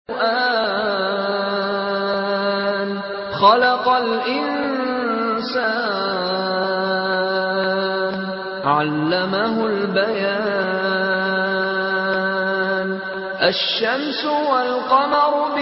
خلق الإنسان علمه البيان الشمس والقمر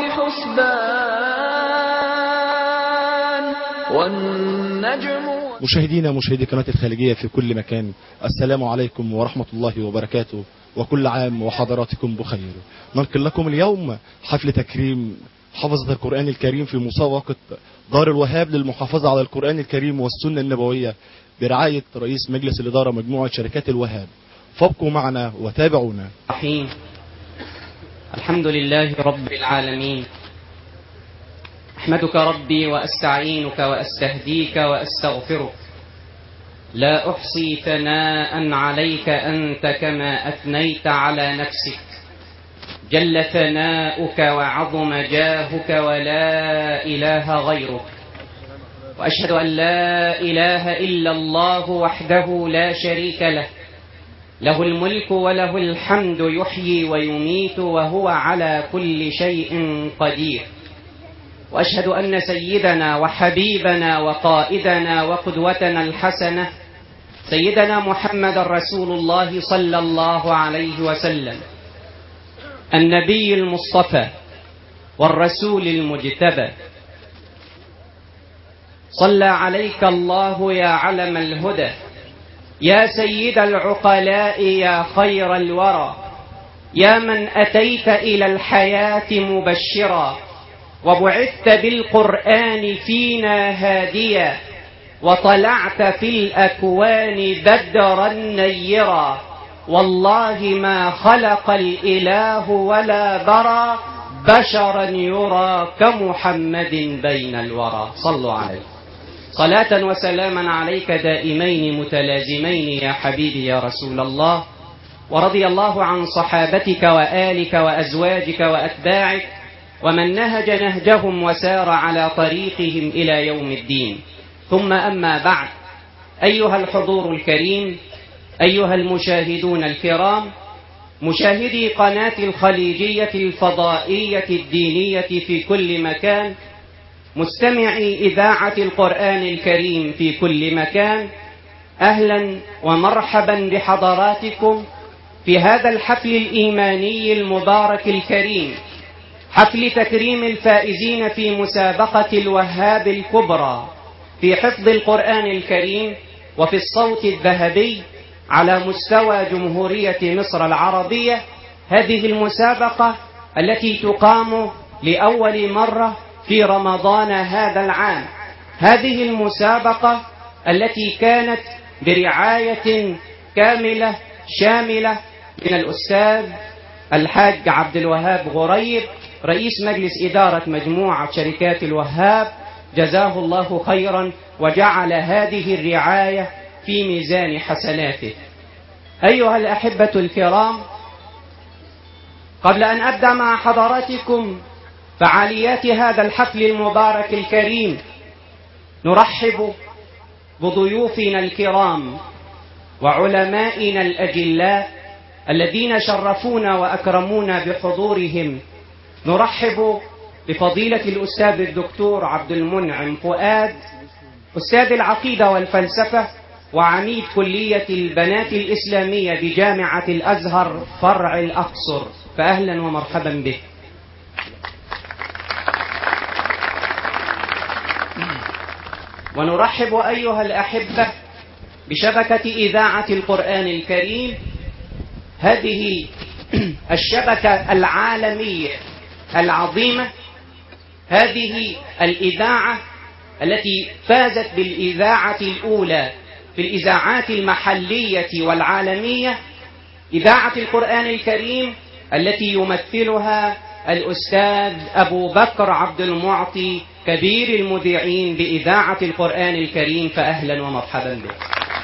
بحسبان والنجم. مشاهدي قناة الخليجية في كل مكان، السلام عليكم ورحمة الله وبركاته، وكل عام وحضراتكم بخير. ننقل لكم اليوم حفل تكريم حفظة القرآن الكريم في مسابقة دار الوهاب للمحافظة على القرآن الكريم والسنة النبوية برعاية رئيس مجلس الإدارة مجموعة شركات الوهاب. فابقوا معنا وتابعونا. الحمد لله رب العالمين، أحمدك ربي وأستعينك وأستهديك وأستغفرك، لا أحصي ثناء عليك أنت كما أثنيت على نفسك، جل ثناؤك وعظم جاهك ولا إله غيرك، وأشهد أن لا إله إلا الله وحده لا شريك له، له الملك وله الحمد يحيي ويميت وهو على كل شيء قدير. وأشهد أن سيدنا وحبيبنا وقائدنا وقدوتنا الحسنة سيدنا محمد رسول الله صلى الله عليه وسلم، النبي المصطفى والرسول المجتبى، صلى عليك الله يا علم الهدى، يا سيد العقلاء، يا خير الورى، يا من أتيت إلى الحياة مبشرا، وبعثت بالقرآن فينا هاديا، وطلعت في الأكوان بدرا نيرا، والله ما خلق الإله ولا برى بشرا يرى كمحمد بين الورى. صلوا عليه صلاة وسلاما عليك دائمين متلازمين يا حبيبي يا رسول الله. ورضي الله عن صحابتك وآلك وأزواجك وأتباعك ومن نهج نهجهم وسار على طريقهم إلى يوم الدين. ثم أما بعد، أيها الحضور الكريم، أيها المشاهدون الكرام، مشاهدي قناة الخليجية الفضائية الدينية في كل مكان، مستمعي إذاعة القرآن الكريم في كل مكان، أهلا ومرحبا بحضراتكم في هذا الحفل الإيماني المبارك الكريم، حفل تكريم الفائزين في مسابقة الوهاب الكبرى في حفظ القرآن الكريم وفي الصوت الذهبي على مستوى جمهورية مصر العربية. هذه المسابقة التي تقام لأول مرة في رمضان هذا العام، هذه المسابقة التي كانت برعاية كاملة شاملة من الأستاذ الحاج عبد الوهاب غريب رئيس مجلس إدارة مجموعة شركات الوهاب، جزاه الله خيرا وجعل هذه الرعاية في ميزان حسناته. أيها الأحبة الكرام، قبل أن أبدأ مع حضراتكم فعاليات هذا الحفل المبارك الكريم، نرحب بضيوفنا الكرام وعلمائنا الأجلاء الذين شرفونا وأكرمونا بحضورهم. نرحب بفضيلة الأستاذ الدكتور عبد المنعم فؤاد، أستاذ العقيدة والفلسفة وعميد كلية البنات الإسلامية بجامعة الأزهر فرع الأقصر، فأهلا ومرحبا به. ونرحب أيها الأحبة بشبكة إذاعة القرآن الكريم، هذه الشبكة العالمية العظيمة، هذه الإذاعة التي فازت بالإذاعة الأولى في الإذاعات المحلية والعالمية، إذاعة القرآن الكريم التي يمثلها الأستاذ أبو بكر عبد المعطي كبير المذيعين بإذاعة القرآن الكريم، فأهلا ومرحبا به.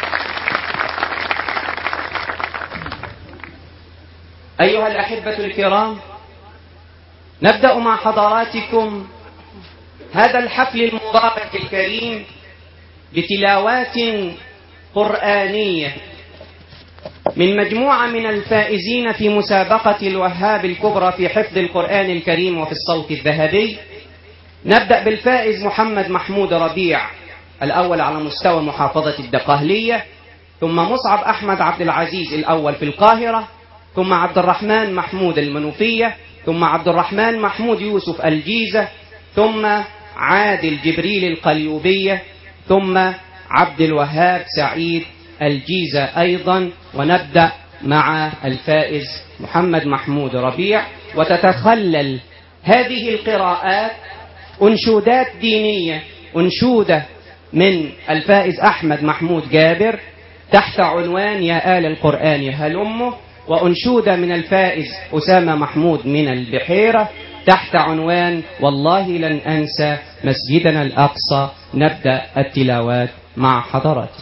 أيها الأحبة الكرام، نبدأ مع حضراتكم هذا الحفل المبارك الكريم بتلاوات قرآنية من مجموعة من الفائزين في مسابقة الوهاب الكبرى في حفظ القرآن الكريم وفي الصوت الذهبي. نبدأ بالفائز محمد محمود ربيع الأول على مستوى محافظة الدقهلية، ثم مصعب أحمد عبد العزيز الأول في القاهرة، ثم عبد الرحمن محمود المنوفية، ثم عبد الرحمن محمود يوسف الجيزة، ثم عادل جبريل القليوبية، ثم عبد الوهاب سعيد الجيزة أيضا. ونبدأ مع الفائز محمد محمود ربيع. وتتخلل هذه القراءات أنشودات دينية، أنشودة من الفائز أحمد محمود جابر تحت عنوان يا آل القرآن هلمه، وأنشودة من الفائز أسامة محمود من البحيرة تحت عنوان والله لن أنسى مسجدنا الأقصى. نبدأ التلاوات مع حضراتكم.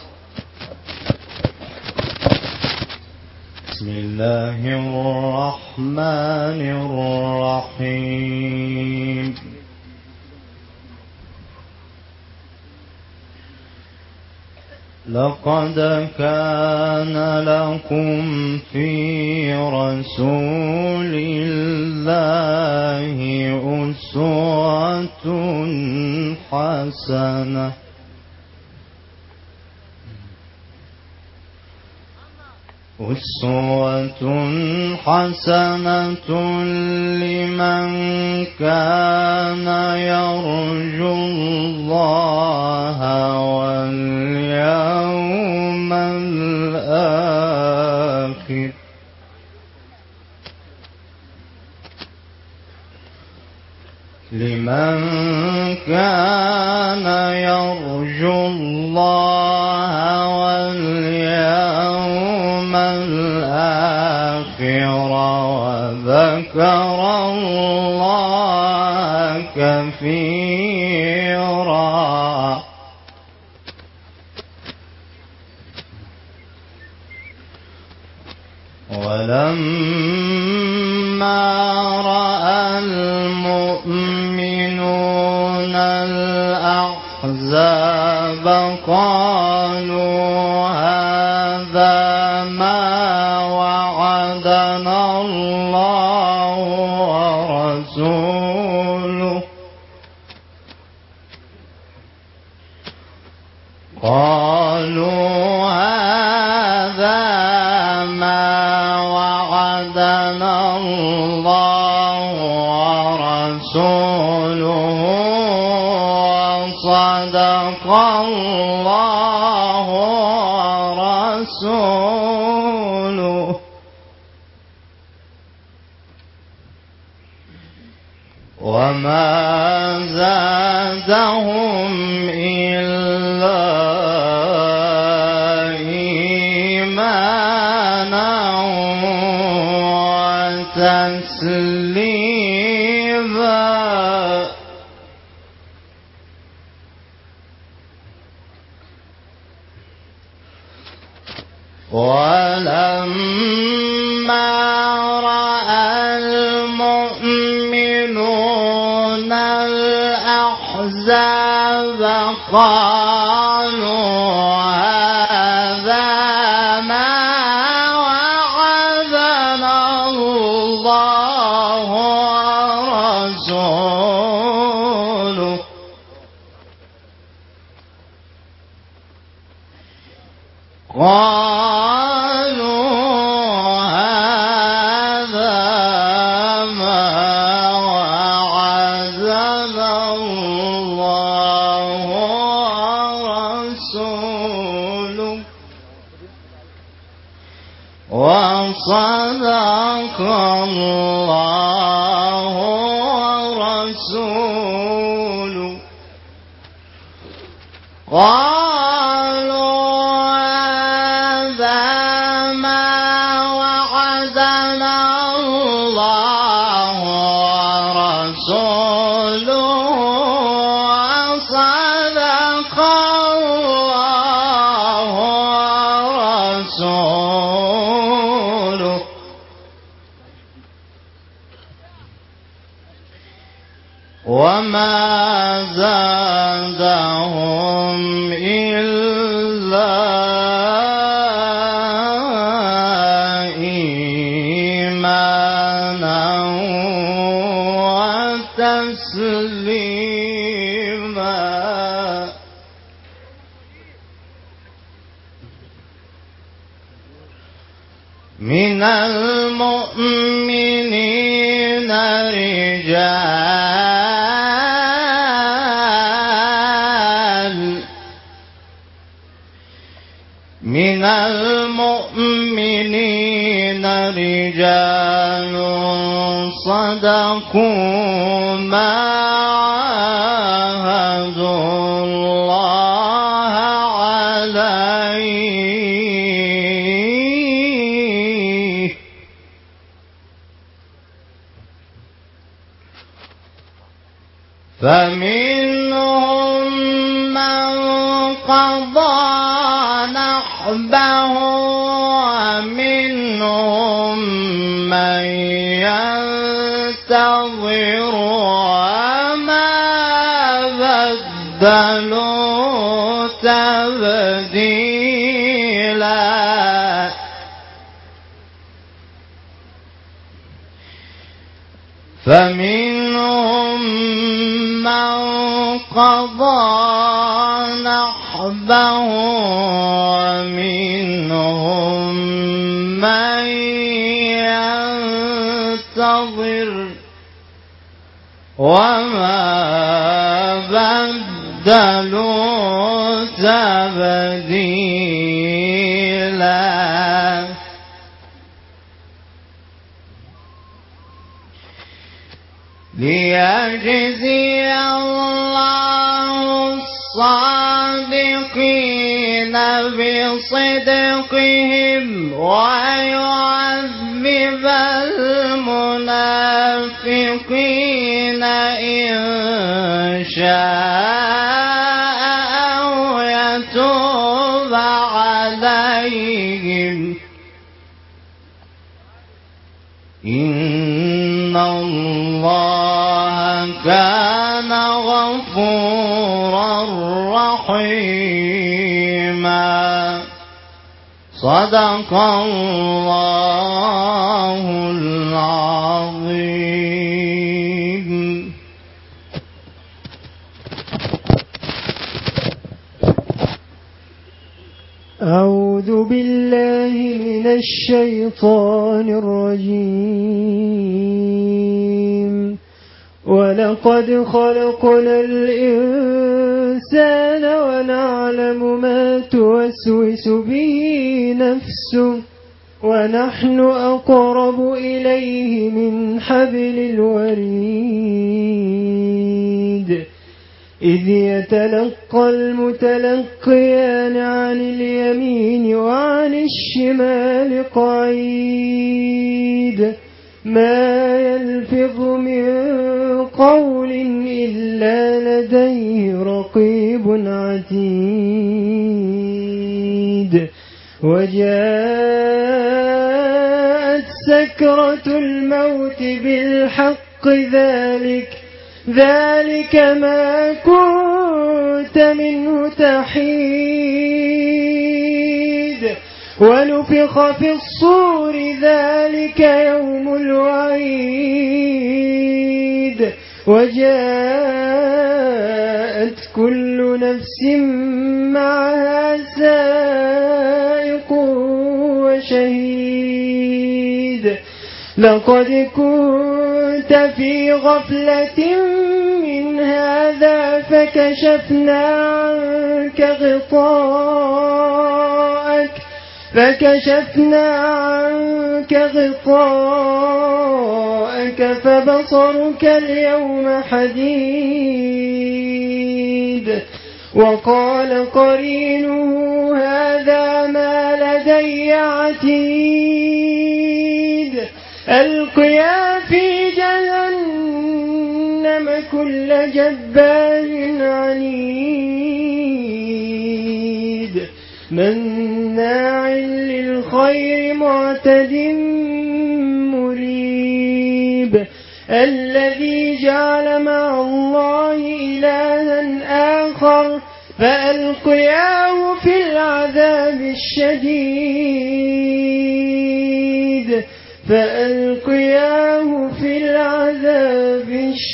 بسم الله الرحمن الرحيم. لقد كان لكم في رسول الله أسوة حسنة لمن كان يرجو الله واليوم الآخر وذكر الله كثيرا. ولما رأى المؤمنون الأحزاب قالوا هذا ما وعدنا الله ورسوله وصدق الله ورسوله. وما زادهم إلا إيمانا وتسليما. ولما رأى المؤمنون الأحزاب قالوا هذا ما وعدنا الله ورسوله وصدق الله ورسوله. قالوا هذا ما وعدنا الله ورسوله وصدق الله ورسوله. وما زادهم إلا تسليما من المؤمنين رجال من المؤمنين رجال صدقوا ما عاهدوا الله عليه فمنهم من قضى نحبه ومنهم من ينتظر وما بدلوا تبديلا فمنهم من قضى نحبه ومنهم من ينتظر وما بدلوا تبديلا ليجزي الله الصادقين بصدقهم ويعذب المنافقين إن شاء أو يتوب عليهم إن الله كان غفورا رحيما صدق الله العظيم. أعوذ بالله من الشيطان الرجيم. ولقد خلقنا الإنسان ونعلم ما توسوس به نفسه ونحن أقرب إليه من حبل الوريد إذ يتلقى المتلقيان عن اليمين وعن الشمال قعيد ما يلفظ من قول إلا لديه رقيب عتيد وجاءت سكرة الموت بالحق ذلك ما كنت منه تحيد ونفخ في الصور ذلك يوم الوعيد وجاءت كل نفس معها سائق وشهيد لقد كنت في غفلة من هذا فكشفنا عنك غطاءك فبصرك اليوم حديد وقال قرينه هذا ما لدي عتيد ألقيا في جهنم كل جبار عنيد مناع للخير معتد مريب الذي جعل مع الله إلها آخر فألقياه في العذاب الشديد فألقياه في العذاب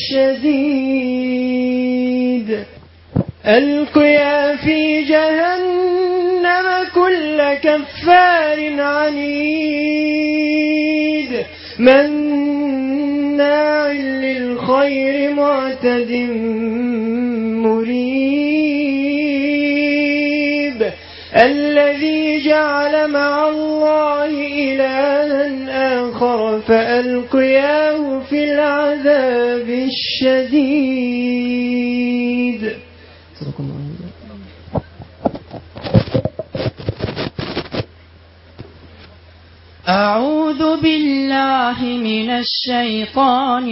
الشديد ألقيا في جهنم كل كفار عنيد مناع للخير معتد مريب الذي جعل مع الله إلها آخر فألقياه في العذاب الشديد. صدق الله. أعوذ بالله من الشيطان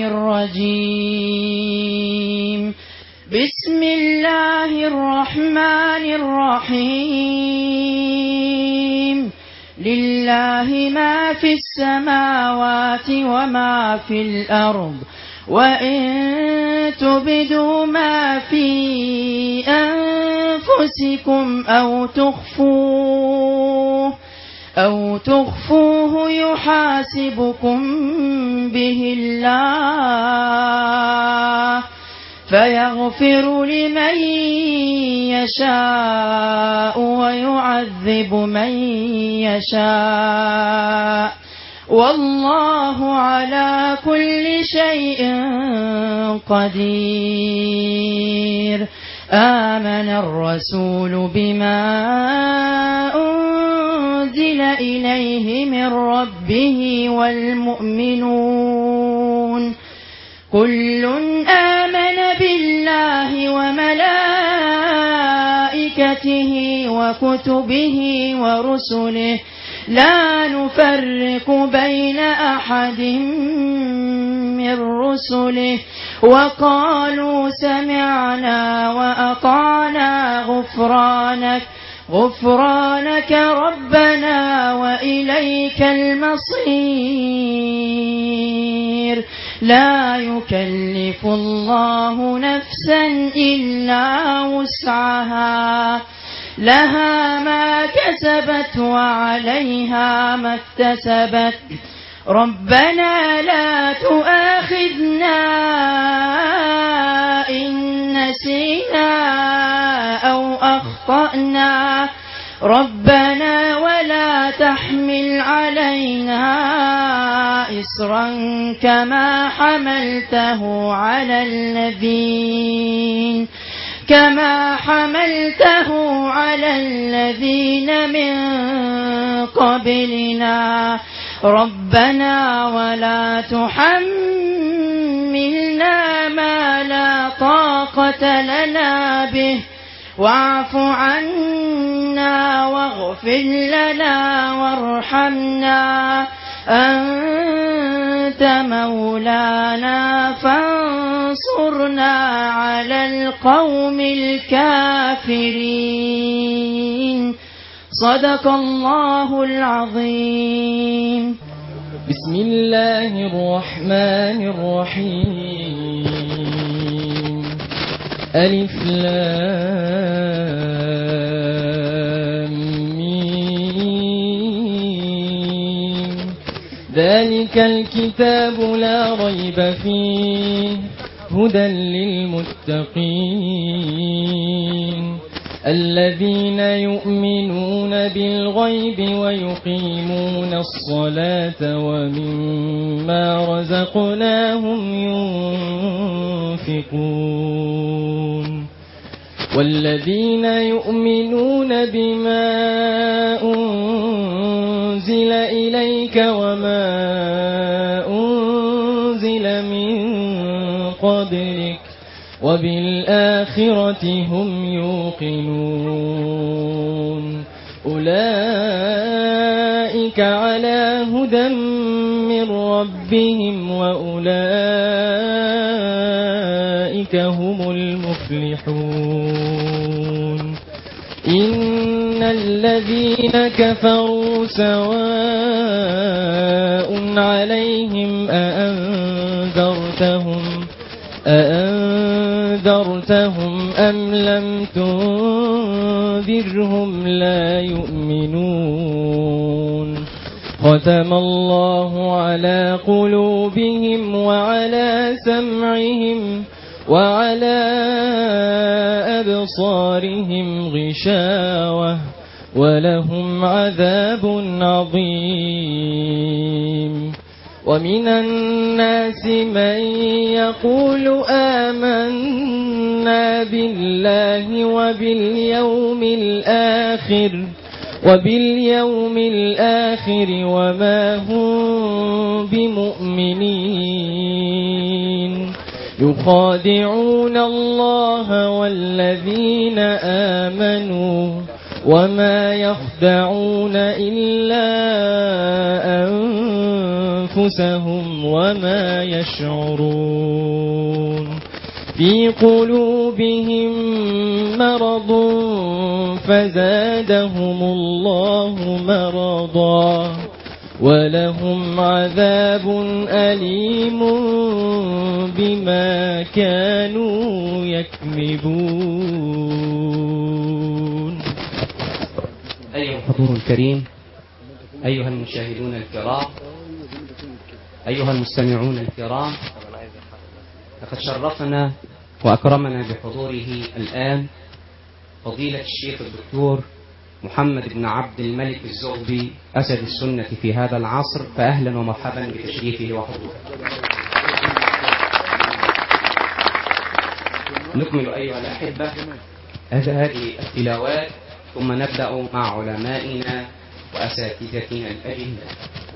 الرجيم. بسم الله الرحمن الرحيم. لله ما في السماوات وما في الأرض وإن تبدوا ما في أنفسكم أو تخفوه يحاسبكم به الله فيغفر لمن يشاء ويعذب من يشاء والله على كل شيء قدير. آمن الرسول بما أنزل إليه من ربه والمؤمنون كل آمن بالله وملائكته وكتبه ورسله لا نفرق بين أحد من رسله وقالوا سمعنا وأطعنا غفرانك ربنا وإليك المصير. لا يكلف الله نفسا إلا وسعها لها ما كسبت وعليها ما اكتسبت ربنا لا تؤاخذنا إن نسينا أو أخطأنا ربنا ولا تحمل علينا إصرا كما حملته على الذين من قبلنا ربنا ولا تحملنا ما لا طاقة لنا به واعف عنا واغفر لنا وارحمنا أنت مولانا فانصرنا على القوم الكافرين. صدق الله العظيم. بسم الله الرحمن الرحيم. ألف لام ميم. ذلك الكتاب لا ريب فيه هدى للمتقين الذين يؤمنون بالغيب ويقيمون الصلاة ومما رزقناهم ينفقون والذين يؤمنون بما أنزل إليك وما أنزل من قبلك وبالآخرة هم يوقنون أولئك على هدى من ربهم وأولئك هم المفلحون. إن الذين كفروا سواء عليهم أأنذرتهم أم لم تنذرهم لا يؤمنون ختم الله على قلوبهم وعلى سمعهم وعلى أبصارهم غشاوة ولهم عذاب عظيم. ومن الناس من يقول آمنا بالله وباليوم الآخر وما هم بمؤمنين يخادعون الله والذين آمنوا وما يخدعون إلا أنفسهم وما يشعرون. في قلوبهم مرض فزادهم الله مرضا ولهم عذاب أليم بما كانوا يكذبون. أيها الحضور الكريم، أيها المشاهدون الكرام، أيها المستمعون الكرام، لقد شرفنا وأكرمنا بحضوره الآن فضيلة الشيخ الدكتور محمد بن عبد الملك الزغبي أسد السنة في هذا العصر، فأهلا ومرحبا بتشريفه وحضوره. نكمل أيها الأحبة هذه التلاوات ثم نبدأ مع علمائنا وأساتذتنا الأجلاء.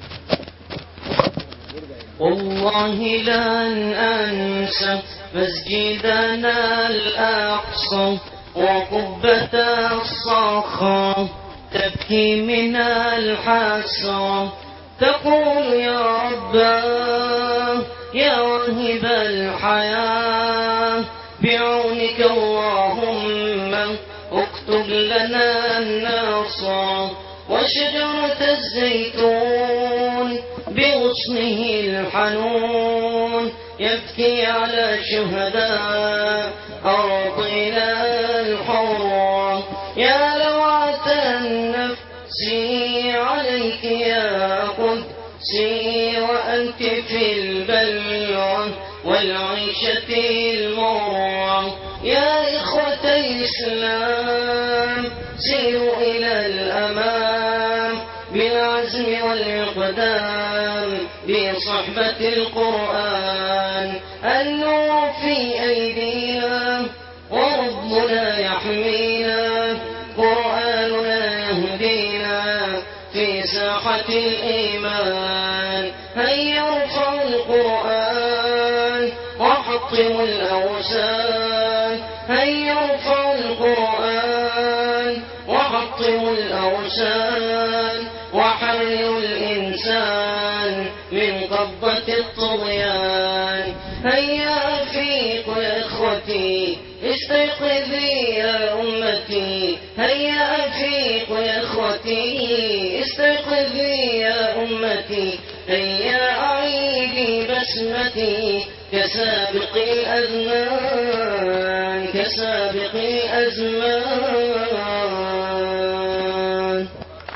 والله لن أنسى مسجدنا الأقصى وقبة الصخرة تبكي من الحسرة تقول يا رباه يا واهب الحياة بعونك اللهم اكتب لنا النصر. وشجرة الزيتون بغصنه الحنون يبكي على شهداء أرضنا الحرة. يا لوعة النفس عليك يا قدسي وأنت في البلوى والعيشة المرة. يا إخوة الإسلام سيروا إلى الأمام بالعزم والإقدام بصحبة القرآن. النور في أيدينا وربنا يحمينا قرآننا يهدينا في ساحة الإيمان. هيا ارفعوا القرآن وحطموا الأوثان. هيا ارفعوا القرآن وحطموا الأوثان وحرروا الإنسان من قبضة الطغيان. هيا أفيقوا يا إخوتي استيقظي يا أمتي. هيا أفيقوا يا إخوتي استيقظي يا أمتي. هيا أعيدي بسمتي كسابق الأزمان كسابق الأزمان.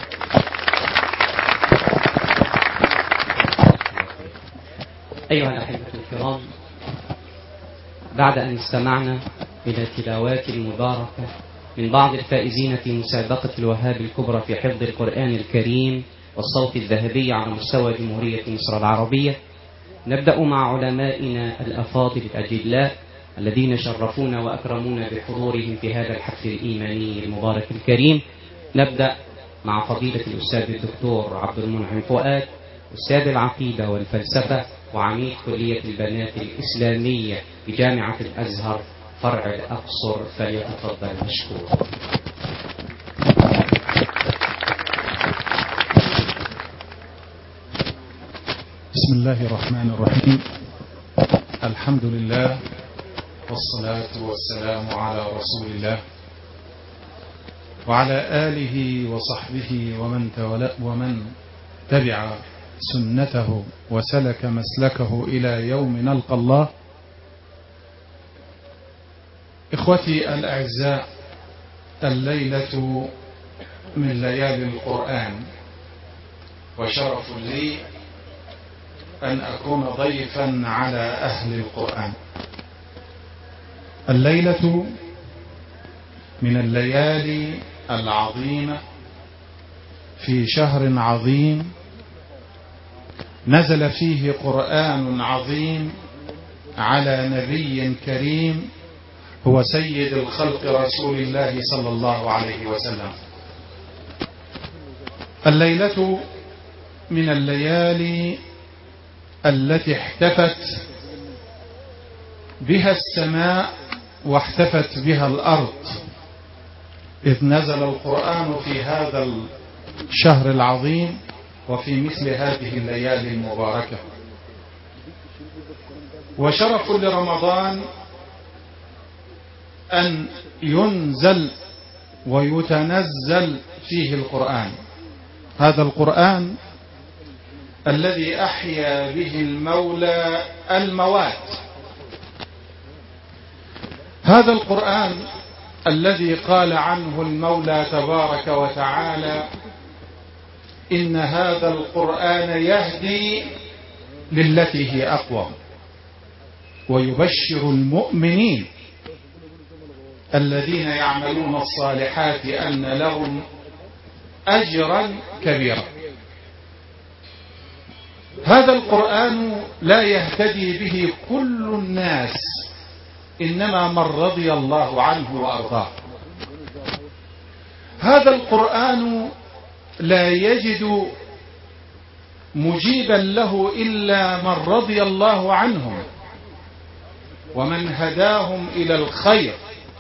أيها الأحبة الكرام، بعد أن استمعنا إلى تلاوات مباركة من بعض الفائزين في مسابقة الوهاب الكبرى في حفظ القرآن الكريم والصوت الذهبي على مستوى جمهورية مصر العربية، نبدأ مع علمائنا الأفاضل الأجلاء الذين شرفونا وأكرمونا بحضورهم في هذا الحفل الإيماني المبارك الكريم. نبدأ مع فضيلة الأستاذ الدكتور عبد المنعم فؤاد، أستاذ العقيدة والفلسفة وعميد كلية البنات الإسلامية بجامعة الأزهر فرع الأقصر، فليتفضل مشكورا. بسم الله الرحمن الرحيم. الحمد لله والصلاة والسلام على رسول الله وعلى آله وصحبه ومن تبع سنته وسلك مسلكه إلى يوم نلقى الله. إخوتي الأعزاء، الليلة من ليالي القرآن، وشرف لي أن أكون ضيفا على أهل القرآن. الليلة من الليالي العظيمة في شهر عظيم نزل فيه قرآن عظيم على نبي كريم هو سيد الخلق رسول الله صلى الله عليه وسلم. الليلة من الليالي التي احتفت بها السماء واحتفت بها الأرض، إذ نزل القرآن في هذا الشهر العظيم وفي مثل هذه الليالي المباركة. وشرف لرمضان أن ينزل ويتنزل فيه القرآن، هذا القرآن الذي أحيا به المولى الموات، هذا القرآن الذي قال عنه المولى تبارك وتعالى: إن هذا القرآن يهدي للتي هي أقوم ويبشر المؤمنين الذين يعملون الصالحات أن لهم أجرا كبيرا. هذا القرآن لا يهتدي به كل الناس، إنما من رضي الله عنه وأرضاه. هذا القرآن لا يجد مجيبا له إلا من رضي الله عنهم ومن هداهم إلى الخير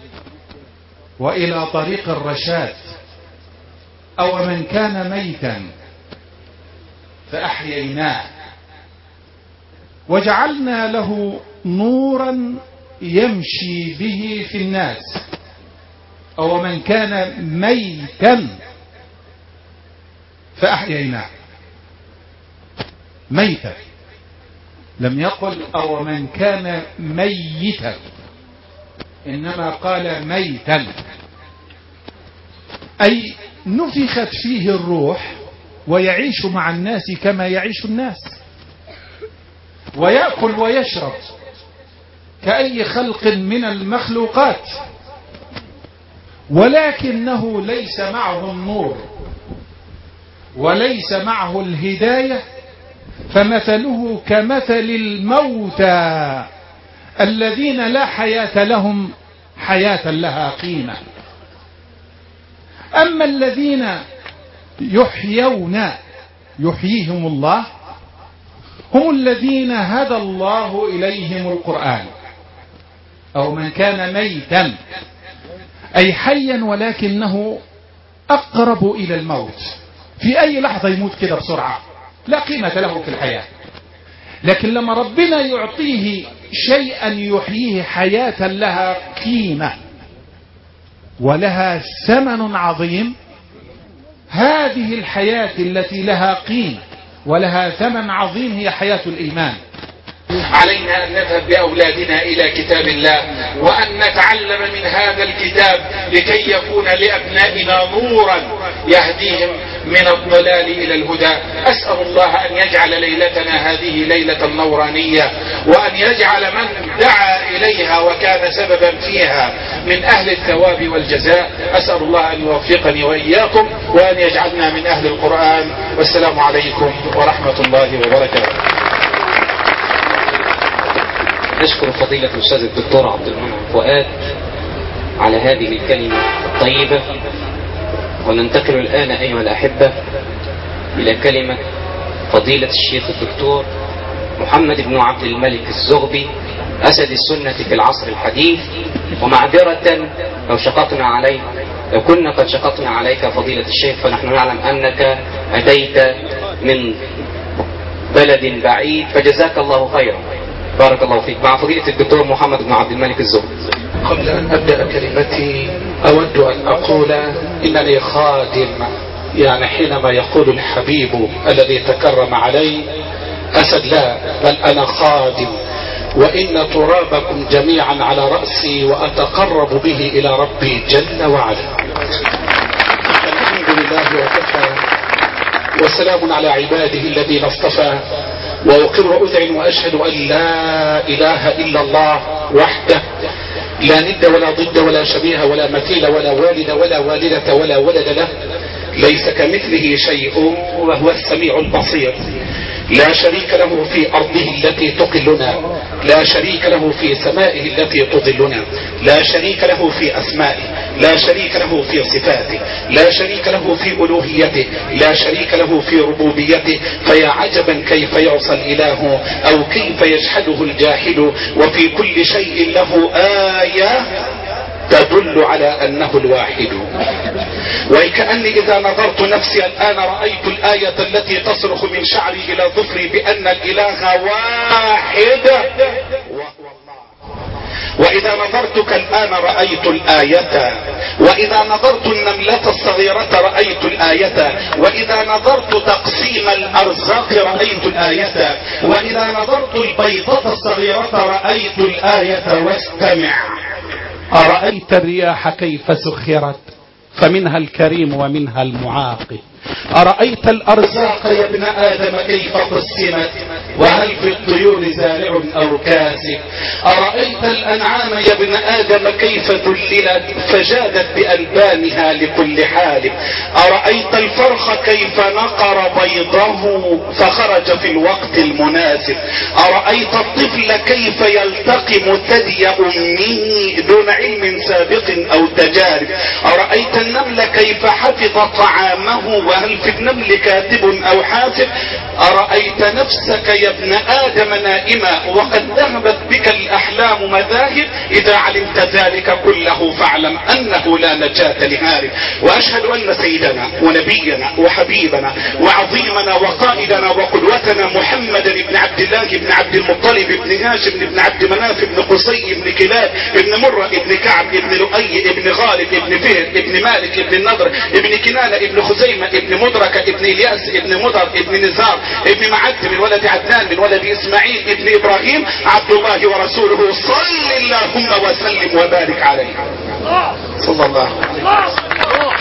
وإلى طريق الرشاد، أو من كان ميتا فأحييناه وجعلنا له نورا يمشي به في الناس، أو من كان ميتا فأحييناه. ميتا، لم يقل أو من كان ميتا، إنما قال ميتا، أي نفخت فيه الروح ويعيش مع الناس كما يعيش الناس، ويأكل ويشرب كأي خلق من المخلوقات، ولكنه ليس معه النور وليس معه الهداية، فمثله كمثل الموتى الذين لا حياة لهم حياة لها قيمة. أما الذين يحييهم الله هم الذين هدى الله إليهم القرآن. أو من كان ميتا أي حيا ولكنه أقرب إلى الموت، في أي لحظة يموت كده بسرعة، لا قيمة له في الحياة. لكن لما ربنا يعطيه شيئا يحييه حياة لها قيمة ولها ثمن عظيم، هذه الحياة التي لها قيمة ولها ثمن عظيم هي حياة الإيمان. علينا أن نذهب بأولادنا إلى كتاب الله وأن نتعلم من هذا الكتاب لكي يكون لأبنائنا نورا يهديهم من الضلال إلى الهدى. أسأل الله أن يجعل ليلتنا هذه ليلة نورانية، وأن يجعل من دعا إليها وكان سببا فيها من أهل الثواب والجزاء. أسأل الله أن يوفقني وإياكم وأن يجعلنا من أهل القرآن. والسلام عليكم ورحمة الله وبركاته. نشكر فضيلة الأستاذ الدكتور عبد المنعم فؤاد على هذه الكلمة الطيبة، وننتقل الآن أيها الأحبة إلى كلمة فضيلة الشيخ الدكتور محمد بن عبد الملك الزغبي أسد السنة في العصر الحديث. ومعذرة لو كنا قد شققنا عليك فضيلة الشيخ، فنحن نعلم أنك أتيت من بلد بعيد، فجزاك الله خيرا، بارك الله فيك. مع فضيلة الدكتور محمد بن عبد الملك الزغبي. قبل أن أبدأ كلمتي أود أن أقول إنني خادم، يعني حينما يقول الحبيب الذي تكرم علي أسد، لا بل أنا خادم، وإن ترابكم جميعا على رأسي وأتقرب به إلى ربي جل وعلا. الحمد لله وكفى، وسلام على عباده الذين اصطفى. وأقر أذعن وأشهد أن لا إله إلا الله وحده لا ند ولا ضد ولا شبيه ولا مثيل ولا والد ولا والدة ولا ولد له، ليس كمثله شيء وهو السميع البصير. لا شريك له في أرضه التي تقلنا، لا شريك له في سمائه التي تظلنا، لا شريك له في أسمائه، لا شريك له في صفاته، لا شريك له في ألوهيته، لا شريك له في ربوبيته. فيا عجبا كيف يعصى الإله أو كيف يجحده الجاحد، وفي كل شيء له آية تدل على أنه الواحد. وكأني إذا نظرت نفسي الآن رأيت الآية التي تصرخ من شعري إلى ظفري بأن الإله واحد وإذا نظرتك الآن رأيت الآية، وإذا نظرت النملة الصغيرة رأيت الآية، وإذا نظرت تقسيم الأرزاق رأيت الآية، وإذا نظرت البيضة الصغيرة رأيت الآية. واستمع، أرأيت الرياح كيف سخرت فمنها الكريم ومنها المعاقب. أرأيت الأرزاق يا ابن آدم كيف قسمت وهل في الطيور زارع أو كاسب. أرأيت الأنعام يا ابن آدم كيف ذللت فجادت بألبانها لكل حال. أرأيت الفرخ كيف نقر بيضه فخرج في الوقت المناسب. أرأيت الطفل كيف يلتقم ثدي أمه دون علم سابق أو تجارب. أرأيت النمل كيف حفظ طعامه وهل في النمل كاتب أو حاسب. أرأيت نفسك يا ابن آدم نائما وقد ذهبت بك الأحلام مذاهب. إذا علمت ذلك كله فاعلم أنه لا نجاة لهارب. وأشهد أن سيدنا ونبينا وحبيبنا وعظيمنا وقائدنا وقدوتنا محمدا بن عبد الله بن عبد المطلب بن هاشم بن عبد مناف بن قصي بن كلاب بن مرة بن كعب بن لؤي بن غالب بن فهر بن مالك بن النضر بن كنانة بن خزيمة بن مدركة بن الياس بن مضر بن نزار بن معد من ولد عدنان من ولد إسماعيل بن إبراهيم عبد الله ورسوله صل اللهم وسلم وبارك عليه. صلى الله عليه وسلم.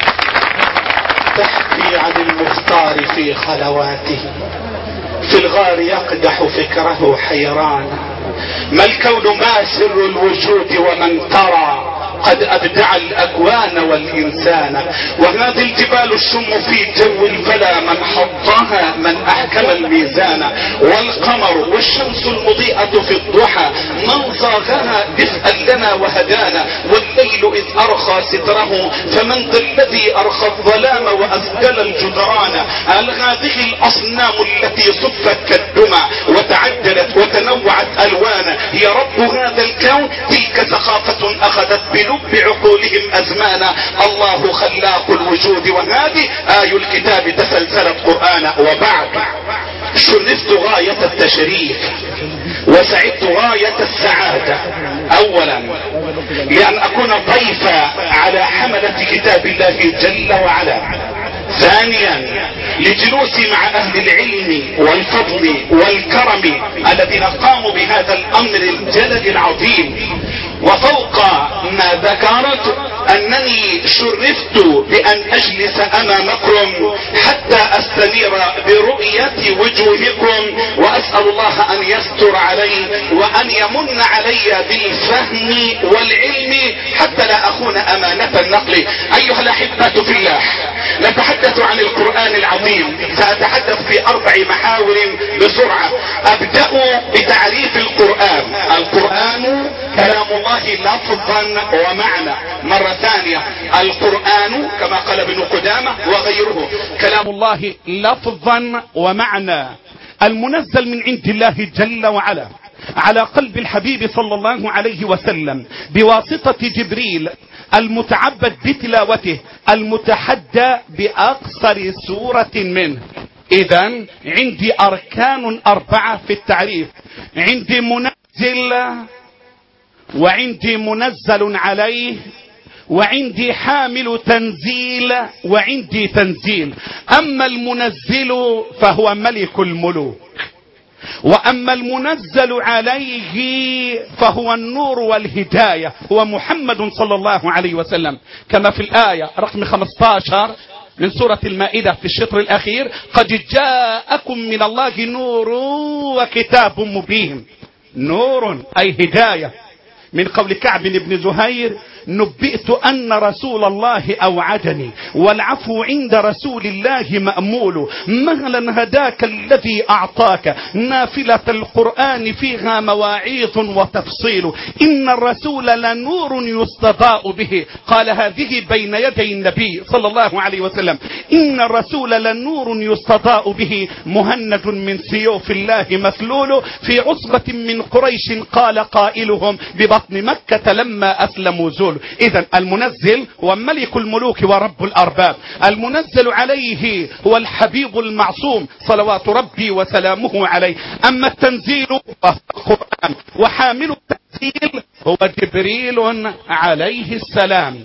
تحكي عن المختار في خلواته في الغار يقدح فكره حيران. ما الكون ما سر الوجود ومن ترى قد أبدع الأكوان والإنسان. وهذه الجبال الشم في جو الفلا من حطها من أحكم الميزان. والقمر والشمس المضيئة في الضحى من صاغها دفئا لنا وهدانا. والليل إذ أرخى ستره فمن ذا الذي أرخى الظلام وأسدل الجدران. هل هذه الأصنام التي صفت كالدمى وتعدلت وتنوعت ألوانا هي رب هذا الكون؟ تلك ثقافة أخذت بلب عقولهم أزمانا. الله خلاق الوجود وهذه آي الكتاب تسلسلت قرآنا. وبعد شرفت غاية التشريف وسعدت غاية السعادة أولا لأن أكون ضيفا على حملة كتاب الله جل وعلا. ثانيا لجلوسي مع أهل العلم والفضل والكرم الذين قاموا بهذا الأمر الجلل العظيم. وفوق ما ذكرت أنني شرفت بأن أجلس أمامكم حتى أستنير برؤية وجوهكم. وأسأل الله أن يستر علي وأن يمن علي بالفهم والعلم حتى لا أخون أمانة النقل. أيها الأحبة في الله، نتحدث عن القرآن العظيم. سأتحدث في 4 محاور بسرعة. أبدأ بتعريف القرآن. القرآن كلام الله لفظا ومعنى. مرة ثانية، القرآن كما قال ابن قدامة وغيره كلام الله لفظا ومعنى المنزل من عند الله جل وعلا على قلب الحبيب صلى الله عليه وسلم بواسطة جبريل المتعبد بتلاوته المتحدى بأقصر سورة منه. إذن عندي أركان 4 في التعريف. عندي منزل وعندي منزل عليه وعندي حامل تنزيل وعندي تنزيل. أما المنزل فهو ملك الملوك، وأما المنزل عليه فهو النور والهداية هو محمد صلى الله عليه وسلم كما في الآية رقم 15 من سورة المائدة في الشطر الأخير: قد جاءكم من الله نور وكتاب مبين. نور أي هداية. من قول كعب بن زهير: نبئت أن رسول الله أوعدني والعفو عند رسول الله مأمول، مهلا هداك الذي أعطاك نافلة القرآن فيها مواعيظ وتفصيل، إن الرسول لنور يستضاء به. قال هذه بين يدي النبي صلى الله عليه وسلم: إن الرسول لنور يستضاء به، مهند من سيوف الله مثلول، في عصبة من قريش قال قائلهم ببطن مكة لما أسلموا زول. إذن المنزل هو ملك الملوك ورب الأرباب، المنزل عليه هو الحبيب المعصوم صلوات ربي وسلامه عليه. أما التنزيل فهو القرآن، وحامل التنزيل هو جبريل عليه السلام.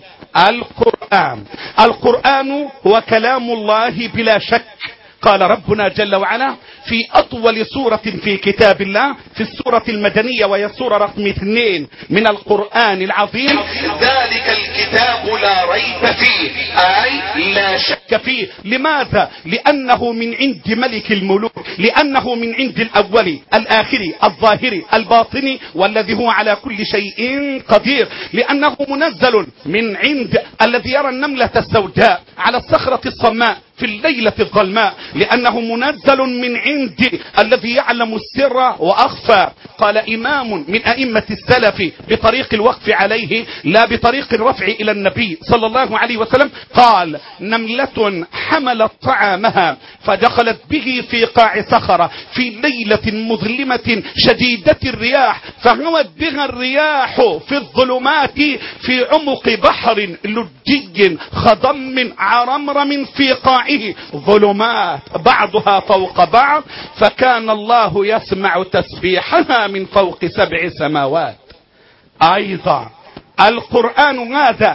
القرآن هو كلام الله بلا شك. قال ربنا جل وعلا في أطول سورة في كتاب الله، في السورة المدنية وهي السورة رقم 2 من القرآن العظيم: ذلك الكتاب لا ريب فيه، أي لا شك فيه. لماذا؟ لأنه من عند ملك الملوك، لأنه من عند الأول الآخر الظاهر الباطن والذي هو على كل شيء قدير، لأنه منزل من عند الذي يرى النملة السوداء على الصخرة الصماء في الليلة الظلماء، لأنه منزل من عند الذي يعلم السر وأخفى. قال إمام من أئمة السلف بطريق الوقف عليه لا بطريق الرفع إلى النبي صلى الله عليه وسلم، قال: نملة حملت طعامها فدخلت به في قاع صخرة في ليلة مظلمة شديدة الرياح، فهوت بها الرياح في الظلمات في عمق بحر لجي خضم عرمرم في قاعه ظلمات بعضها فوق بعض، فكان الله يسمع تسبيحها من فوق 7 سماوات. أيضا القرآن هذا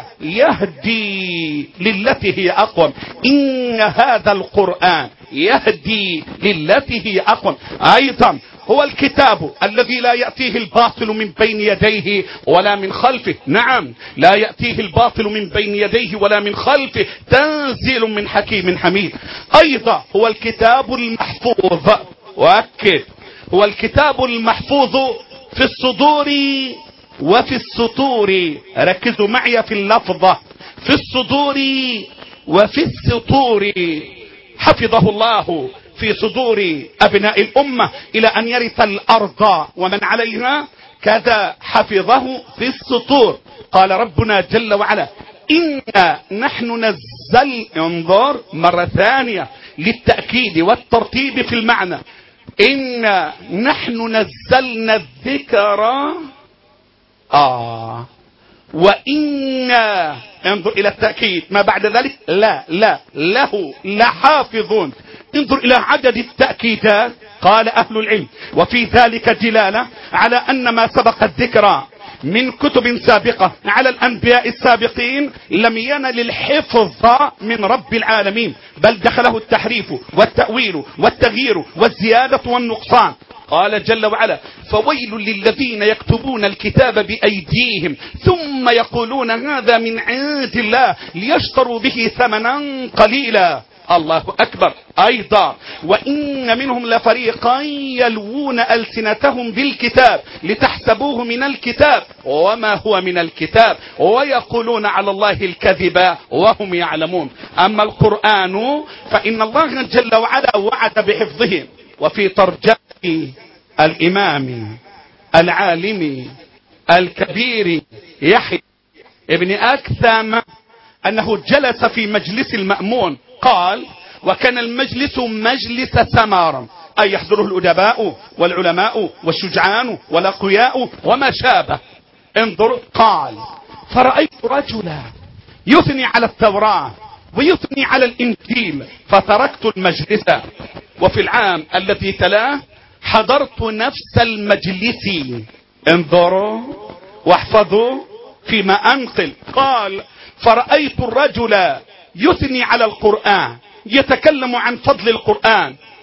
يهدي للتي هي أقوم، إن هذا القرآن يهدي للتي هي أقوم. أيضا هو الكتاب الذي لا يأتيه الباطل من بين يديه ولا من خلفه. نعم، لا يأتيه الباطل من بين يديه ولا من خلفه، تنزيل من حكيم حميد. أيضا هو الكتاب المحفوظ، وأكد هو الكتاب المحفوظ في الصدور وفي السطور. ركزوا معي في اللفظة: في الصدور وفي السطور. حفظه الله في صدور أبناء الأمة إلى أن يرث الأرض ومن عليها، كذا حفظه في السطور. قال ربنا جل وعلا: إنا نحن نزل، انظر مرة ثانية للتأكيد والترتيب في المعنى: إنا نحن نزلنا الذكر وإنا، انظر إلى التأكيد ما بعد ذلك، له لحافظون. انظر إلى عدد التأكيدات. قال أهل العلم: وفي ذلك دلالة على أن ما سبق الذكر من كتب سابقة على الأنبياء السابقين لم ينل الحفظ من رب العالمين، بل دخله التحريف والتأويل والتغيير والزيادة والنقصان. قال جل وعلا: فويل للذين يكتبون الكتاب بأيديهم ثم يقولون هذا من عند الله ليشتروا به ثمنا قليلا. الله أكبر. أيضا: وإن منهم لفريقا يلوون ألسنتهم بالكتاب لتحسبوه من الكتاب وما هو من الكتاب ويقولون على الله الكذب وهم يعلمون. أما القرآن فإن الله جل وعلا وعد بحفظه. وفي ترجمة الإمام العالم الكبير يحيى ابن أكثم أنه جلس في مجلس المأمون، قال: وكان المجلس مجلس سمار، أي يحضره الأدباء والعلماء والشجعان والأقوياء وما شابه. انظر، قال: فرأيت رجلا يثني على التوراة ويثني على الإنجيل فتركت المجلس. وفي العام الذي تلاه حضرت نفس المجلس. انظروا واحفظوا فيما أنقل. قال: فرأيت الرجل يثني على القرآن، يتكلم عن فضل القرآن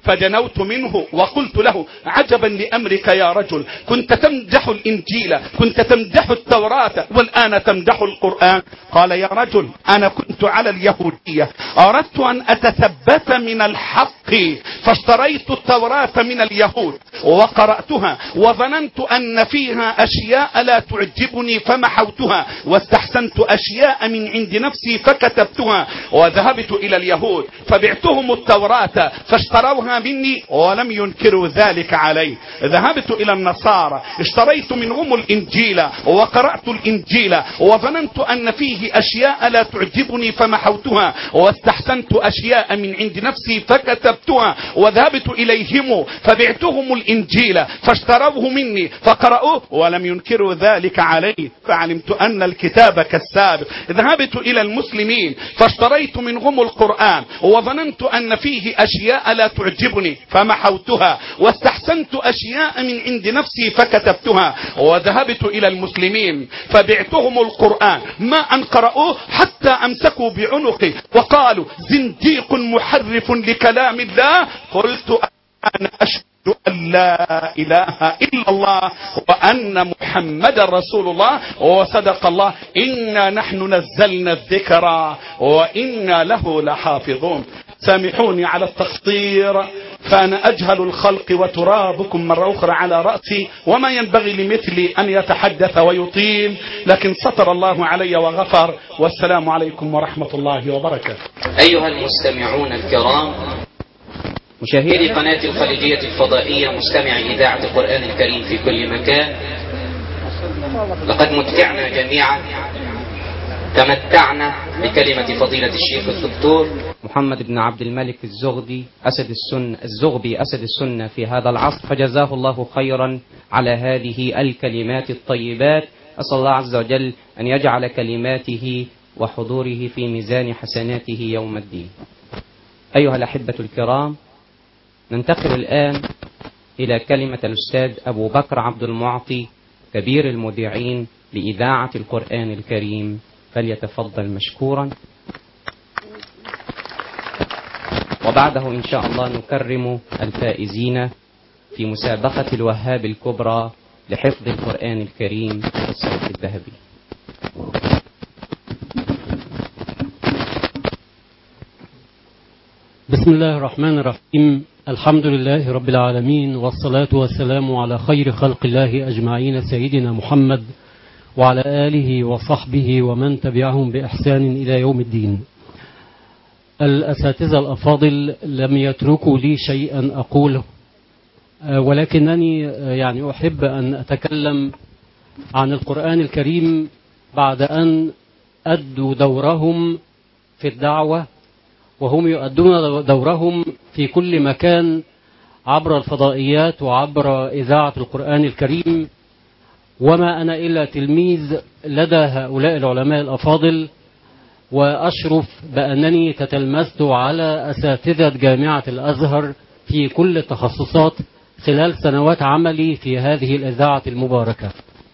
فدنوت منه وقلت له: عجبا لأمرك يا رجل، كنت تمدح الإنجيل، كنت تمدح التوراة، والآن تمدح القرآن. قال: يا رجل، أنا كنت على اليهودية، أردت أن أتثبت من الحق فاشتريت التوراة من اليهود وقرأتها وظننت أن فيها أشياء لا تعجبني فمحوتها، واستحسنت أشياء من عند نفسي فكتبتها، وذهبت إلى اليهود فبعتهم التوراة فاشتروها مني ولم ينكروا ذلك علي. ذهبت إلى النصارى اشتريت منهم الإنجيل وقرأت الإنجيل وظننت أن فيه أشياء لا تعجبني فمحوتها، واستحسنت أشياء من عند نفسي فكتبتها، وذهبت إليهم فبعتهم الإنجيل فاشتروه مني فقرأوه ولم ينكروا ذلك علي، فعلمت أن الكتاب كالسابق. ذهبت إلى المسلمين فاشتريت منهم القرآن وظننت أن فيه أشياء لا تعجبني فمحوتها، واستحسنت أشياء من عند نفسي فكتبتها، وذهبت إلى المسلمين فبعتهم القرآن ما أن قرأوه حتى أمسكوا بعنقي وقالوا: زنديق محرف لكلام الله. قلت: أنا أشهد أن لا إله إلا الله وأن محمد رسول الله وصدق الله، إنا نحن نزلنا الذكر وإنا له لحافظون. سامحوني على التقصير، فأنا أجهل الخلق وترابكم مرة أخرى على رأسي، وما ينبغي لمثلي أن يتحدث ويطيل، لكن ستر الله علي وغفر. والسلام عليكم ورحمة الله وبركاته. أيها المستمعون الكرام، مشاهدي قناة الخليجية الفضائية، مستمعي إذاعة القرآن الكريم في كل مكان، لقد متعنا جميعا، تمتعنا بكلمة فضيلة الشيخ الدكتور محمد بن عبد الملك الزغبي أسد السنة في هذا العصر، فجزاه الله خيرا على هذه الكلمات الطيبات. أسأل الله عز وجل أن يجعل كلماته وحضوره في ميزان حسناته يوم الدين. أيها الأحبة الكرام، ننتقل الآن إلى كلمة الأستاذ أبو بكر عبد المعطي كبير المذيعين لإذاعة القرآن الكريم، فليتفضل مشكورا. وبعده إن شاء الله نكرم الفائزين في مسابقة الوهاب الكبرى لحفظ القرآن الكريم والصوت الذهبي. بسم الله الرحمن الرحيم. الحمد لله رب العالمين، والصلاة والسلام على خير خلق الله أجمعين، سيدنا محمد وعلى آله وصحبه ومن تبعهم بإحسان إلى يوم الدين. الأساتذة الأفاضل لم يتركوا لي شيئا أقوله، ولكنني يعني أحب أن أتكلم عن القرآن الكريم بعد أن أدوا دورهم في الدعوة، وهم يؤدون دورهم في كل مكان عبر الفضائيات وعبر إذاعة القرآن الكريم. وما أنا إلا تلميذ لدى هؤلاء العلماء الأفاضل، وأشرف بأنني تتلمذت على أساتذة جامعة الأزهر في كل التخصصات خلال سنوات عملي في هذه الإذاعة المباركة.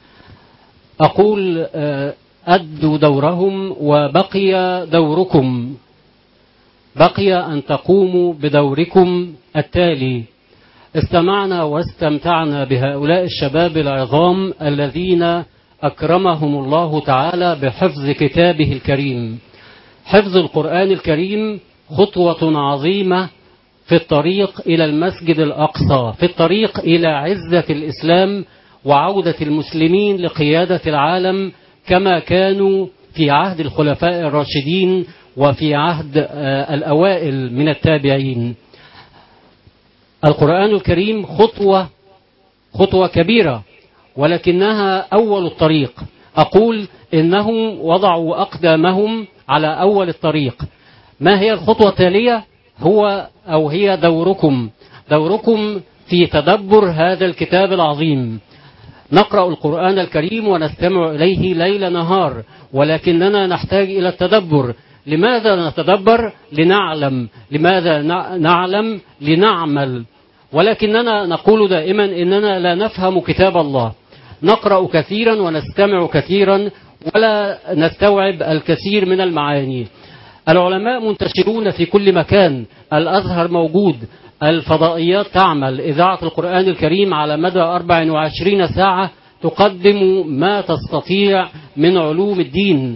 أقول أدوا دورهم وبقي دوركم، بقي أن تقوموا بدوركم التالي. استمعنا واستمتعنا بهؤلاء الشباب العظام الذين أكرمهم الله تعالى بحفظ كتابه الكريم. حفظ القرآن الكريم خطوة عظيمة في الطريق إلى المسجد الأقصى، في الطريق إلى عزة الإسلام وعودة المسلمين لقيادة العالم كما كانوا في عهد الخلفاء الراشدين وفي عهد الأوائل من التابعين. القرآن الكريم خطوة كبيرة، ولكنها أول الطريق. أقول إنهم وضعوا أقدامهم على أول الطريق. ما هي الخطوة التالية؟ هي دوركم في تدبر هذا الكتاب العظيم. نقرأ القرآن الكريم ونستمع إليه ليل نهار، ولكننا نحتاج إلى التدبر. لماذا نتدبر؟ لنعلم. لماذا نعلم؟ لنعمل. ولكننا نقول دائما إننا لا نفهم كتاب الله. نقرأ كثيرا ونستمع كثيرا ولا نستوعب الكثير من المعاني. العلماء منتشرون في كل مكان، الأزهر موجود، الفضائيات تعمل. إذاعة القرآن الكريم على مدى 24 ساعة تقدم ما تستطيع من علوم الدين.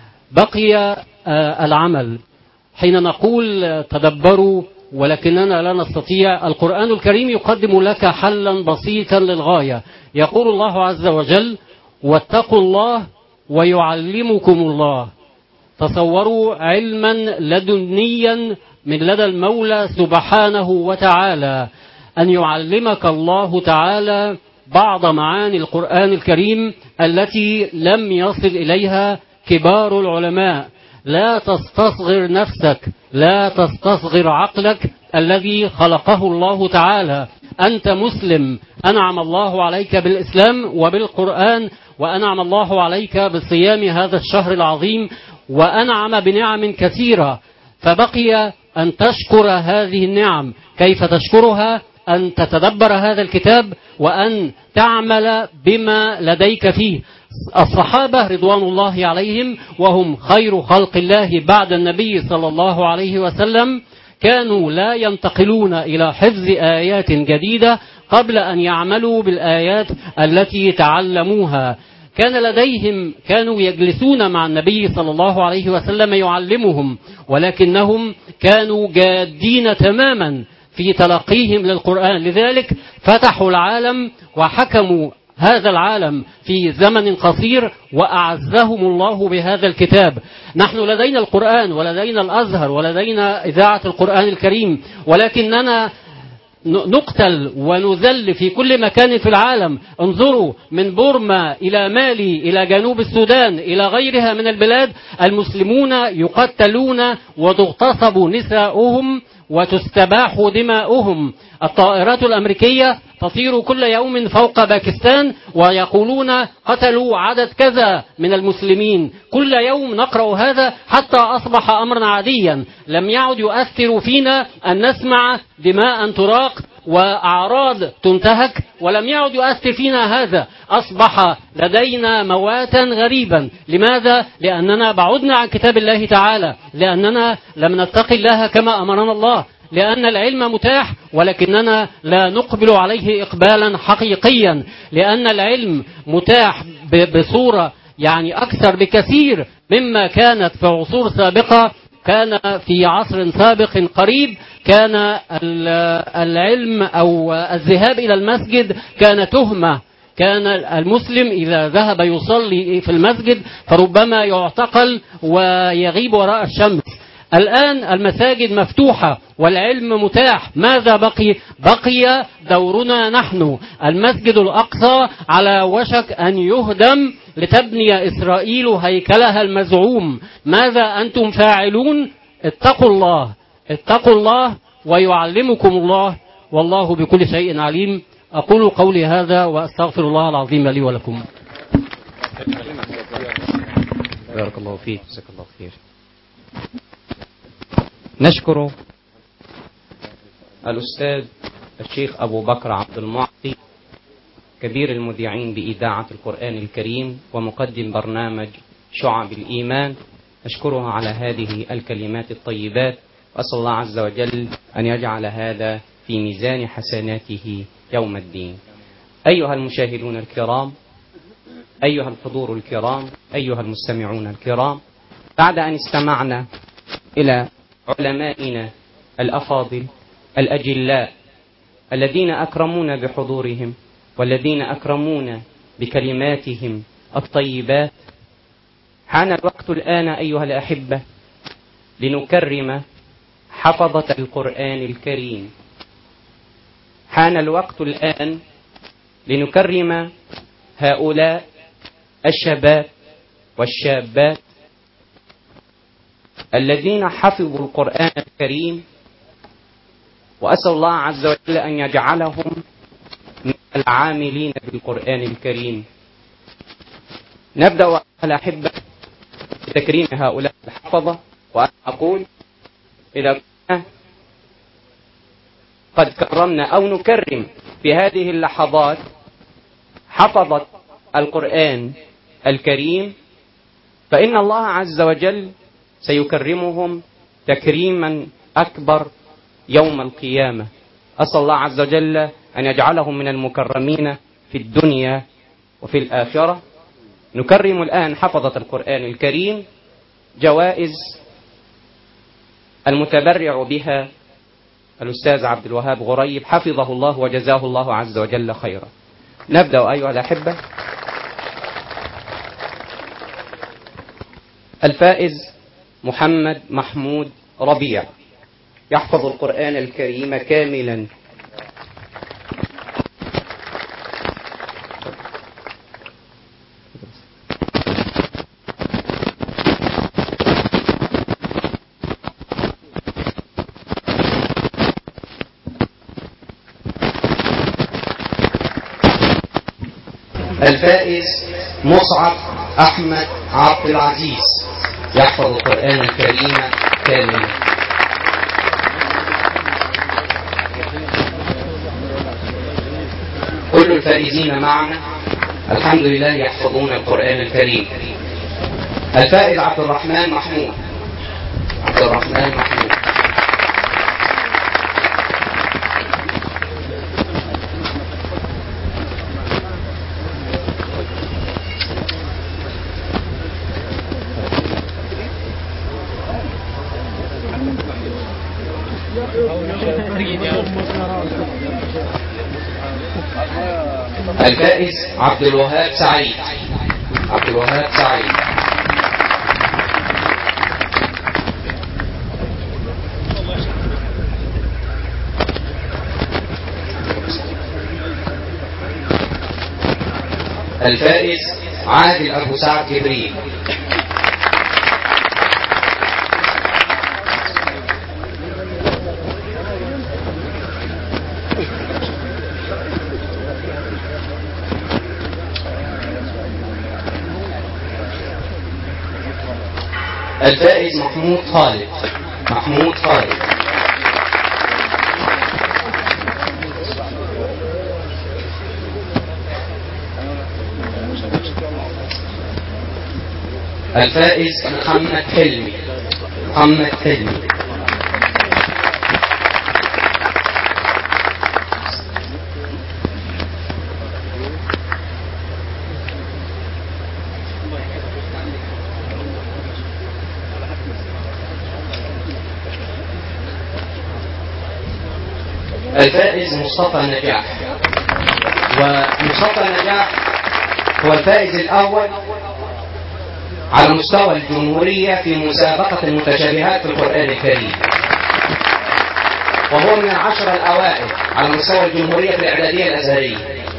بقي العمل. حين نقول تدبروا ولكننا لا نستطيع، القرآن الكريم يقدم لك حلا بسيطا للغاية. يقول الله عز وجل: واتقوا الله ويعلمكم الله. تصوروا علما لدنيا من لدى المولى سبحانه وتعالى، أن يعلمك الله تعالى بعض معاني القرآن الكريم التي لم يصل إليها كبار العلماء. لا تستصغر نفسك، لا تستصغر عقلك الذي خلقه الله تعالى. أنت مسلم، أنعم الله عليك بالإسلام وبالقرآن، وأنعم الله عليك بصيام هذا الشهر العظيم، وأنعم بنعم كثيرة. فبقي أن تشكر هذه النعم. كيف تشكرها؟ أن تتدبر هذا الكتاب وأن تعمل بما لديك فيه. الصحابة رضوان الله عليهم وهم خير خلق الله بعد النبي صلى الله عليه وسلم كانوا لا ينتقلون إلى حفظ آيات جديدة قبل أن يعملوا بالآيات التي تعلموها. كان لديهم، كانوا يجلسون مع النبي صلى الله عليه وسلم يعلمهم، ولكنهم كانوا جادين تماما في تلقيهم للقرآن. لذلك فتحوا العالم وحكموا هذا العالم في زمن قصير، وأعزهم الله بهذا الكتاب. نحن لدينا القرآن ولدينا الأزهر ولدينا إذاعة القرآن الكريم، ولكننا نقتل ونذل في كل مكان في العالم. انظروا من بورما إلى مالي إلى جنوب السودان إلى غيرها من البلاد، المسلمون يقتلون وتغتصب نساؤهم وتستباح دماؤهم. الطائرات الأمريكية تطير كل يوم فوق باكستان ويقولون قتلوا عدد كذا من المسلمين. كل يوم نقرأ هذا حتى أصبح أمرا عاديا. لم يعد يؤثر فينا أن نسمع دماء تراق وأعراض تنتهك، ولم يعد يؤثر فينا هذا. أصبح لدينا مواتا غريبا. لماذا؟ لأننا بعدنا عن كتاب الله تعالى، لأننا لم نتقي الله كما أمرنا الله، لأن العلم متاح ولكننا لا نقبل عليه إقبالا حقيقيا، لأن العلم متاح بصورة يعني أكثر بكثير مما كانت في عصور سابقة. كان في عصر سابق قريب كان العلم أو الذهاب إلى المسجد كان تهمة. كان المسلم إذا ذهب يصلي في المسجد فربما يعتقل ويغيب وراء الشمس. الآن المساجد مفتوحة والعلم متاح. ماذا بقي؟ بقي دورنا نحن. المسجد الأقصى على وشك أن يهدم لتبني إسرائيل هيكلها المزعوم. ماذا أنتم فاعلون؟ اتقوا الله، اتقوا الله ويعلمكم الله، والله بكل شيء عليم. أقول قولي هذا وأستغفر الله العظيم لي ولكم. بارك الله فيك، جزاك الله خير. نشكر الأستاذ الشيخ أبو بكر عبد المعطي كبير المذيعين بإذاعة القرآن الكريم ومقدم برنامج شعب الإيمان. نشكره على هذه الكلمات الطيبات، وأسأل الله عز وجل أن يجعل هذا في ميزان حسناته يوم الدين. أيها المشاهدون الكرام، أيها الحضور الكرام، أيها المستمعون الكرام، بعد أن استمعنا إلى علمائنا الأفاضل الأجلاء الذين أكرمونا بحضورهم والذين أكرمونا بكلماتهم الطيبات، حان الوقت الآن أيها الأحبة لنكرم حفظة القرآن الكريم. حان الوقت الآن لنكرم هؤلاء الشباب والشابات الذين حفظوا القرآن الكريم، وأسأل الله عز وجل أن يجعلهم من العاملين بالقرآن الكريم. نبدأ الأحبة بتكريم هؤلاء الحفظة، وأنا أقول إذا كنا قد كرمنا أو نكرم في هذه اللحظات حفظة القرآن الكريم، فإن الله عز وجل سيكرمهم تكريما أكبر يوم القيامة. أسأل الله عز وجل أن يجعلهم من المكرمين في الدنيا وفي الآخرة. نكرم الآن حفظة القرآن الكريم، جوائز المتبرع بها الأستاذ عبد الوهاب غريب حفظه الله وجزاه الله عز وجل خيرا. نبدأ أيها الأحبة. الفائز محمد محمود ربيع يحفظ القرآن الكريم كاملا. الفائز مصعب أحمد عبد العزيز يحفظ القرآن الكريم كاملا. كل الفائزين معنا الحمد لله يحفظون القرآن الكريم. الفائز عبد الرحمن محمود. عبد الرحمن محمود. الفائز عبد الوهاب سعيد. عبد الوهاب سعيد. الفائز عادل أبو سعد جبريل. الفائز محمود خالد. محمود خالد. الفائز محمد حلمي. محمد حلمي. الفائز مصطفى نجاح. ومصطفى نجاح هو الفائز الأول على مستوى الجمهورية في مسابقة المتشابهات في القرآن الكريم، وهو من 10 الأوائل على مستوى الجمهورية في الإعدادية الأزهرية.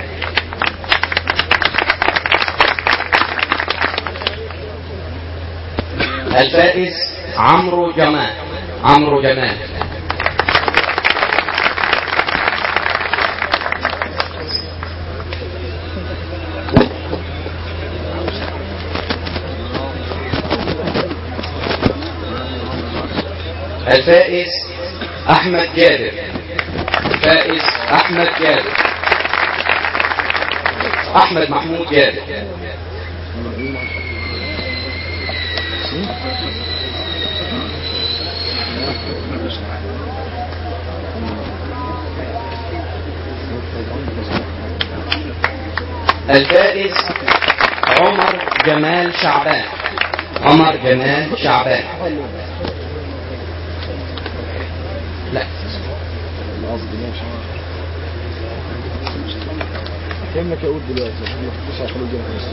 الفائز عمرو جمال. عمرو جمال. الفائز أحمد جابر. الفائز أحمد جابر. أحمد محمود جابر. الفائز عمر جمال شعبان. عمر جمال شعبان. لا كأنك يقول دلوقتي مش هيخلوا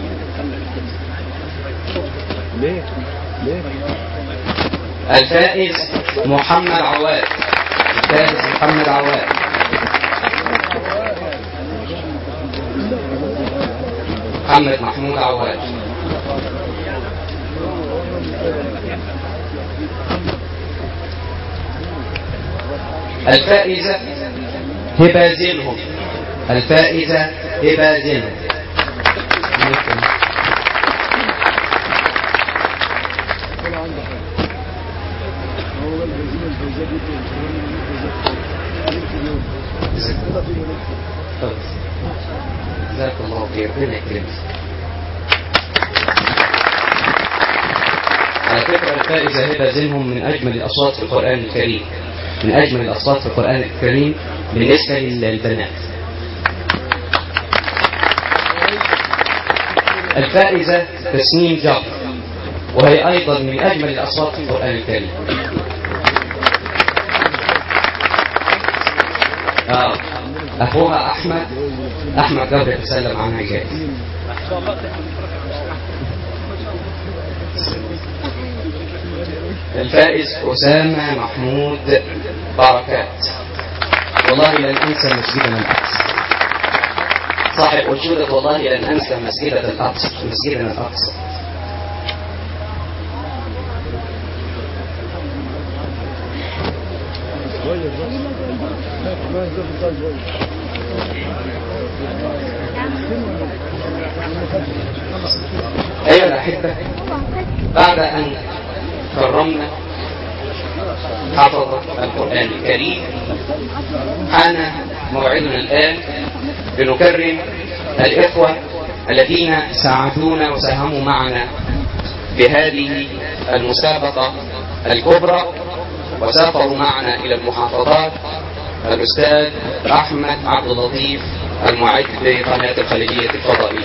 ليه؟ ليه؟ الفائز محمد عواد. الفائز محمد عواد. محمد محمود عواد. الفائزة هبة زينهم. الفائزة هبة زينهم. جزاك الله خير. ربنا يكرمك. على فكرة الفائزة هبة زينهم من أجمل الأصوات في القرآن الكريم. من أجمل الأصوات في القرآن الكريم بالنسبة للبنات. الفائزة تسنيم جبر، وهي أيضا من أجمل الأصوات في القرآن الكريم. أخوها أحمد جبر يتسلم عنها جائزة. الفائز أسامة محمود بركات. والله لن أنسى مسجدنا الأقصى. صاحب أنشودة والله لن أنسى مسجدنا الأقصى. أيها الأحبة، بعد أن كرمنا حفظ القرآن الكريم حان موعدنا الآن لنكرم الإخوة الذين ساعدونا وساهموا معنا بهذه المسابقة الكبرى وسافروا معنا إلى المحافظات. الأستاذ أحمد عبد اللطيف المعد لقناة الخليجية الفضائية.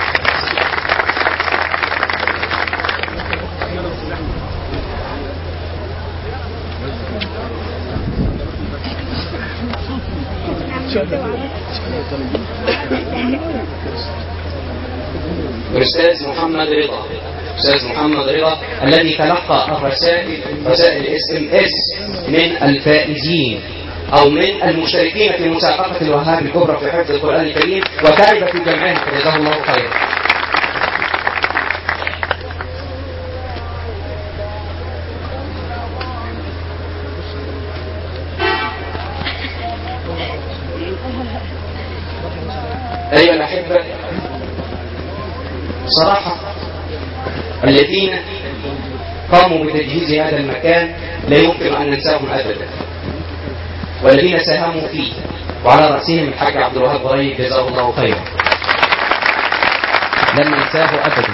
الأستاذ محمد رضا الذي تلقى رسائل SMS من الفائزين أو من المشتركين في مسابقة الوهاب الكبرى في حفظ القرآن الكريم وتعب في جمعها، جزاه الله خيرا. أيها الأحبة، صراحة الذين قاموا بتجهيز هذا المكان لا يمكن أن ننساهم أبدا، والذين ساهموا فيه وعلى رأسهم الحاج عبد الوهاب غريب جزاه الله خيرا، لن ننساه أبدا.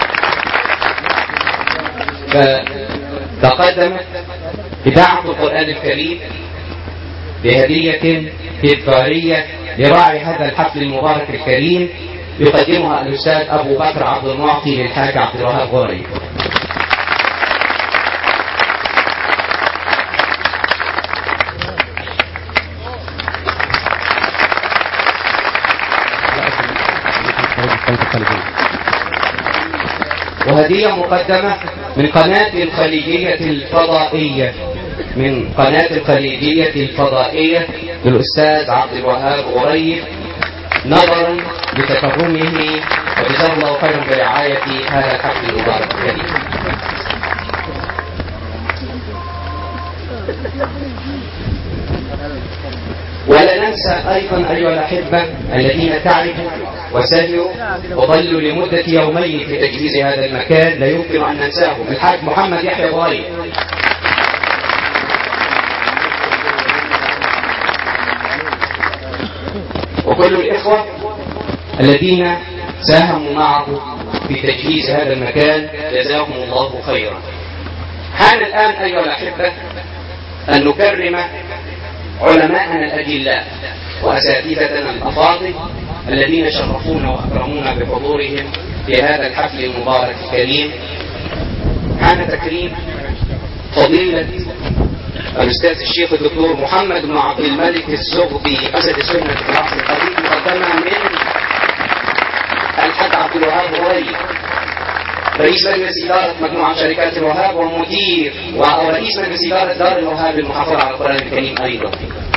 فتقدمت إذاعة القرآن الكريم بهدية تذكارية لراعي هذا الحفل المبارك الكريم يقدمها الأستاذ أبو بكر عبد المعطي للحاج عبد الوهاب غريب. وهدية مقدمة من قناة الخليجية الفضائية للأستاذ عبد الوهاب غريب نظرا لتكرمه، وجزاه الله خيرا برعاية هذا الحفل المبارك الكريم. ولا ننسى أيضا أيها الأحبة الذين تعبوا وسهروا وظلوا لمدة يومين في تجهيز هذا المكان لا يمكن أن ننساهم. الحاج محمد يحيى غريب، وكل الإخوة الذين ساهموا معه في تجهيز هذا المكان جزاهم الله خيرا. حان الآن أيها الأحبة أن نكرم علماءنا الأجلاء وأساتذتنا الأفاضل الذين شرفونا وأكرمونا بحضورهم في هذا الحفل المبارك الكريم. حان تكريم فضيلة الأستاذ الشيخ الدكتور محمد بن عبد الملك الزغبي أسد السنة في العصر الحديث، مقدمة من الحاج عبد الوهاب غريب رئيس مجلس إدارة مجموعة شركات الوهاب ومدير ورئيس مجلس إدارة دار الوهاب المحافظة على القرآن الكريم أيضا.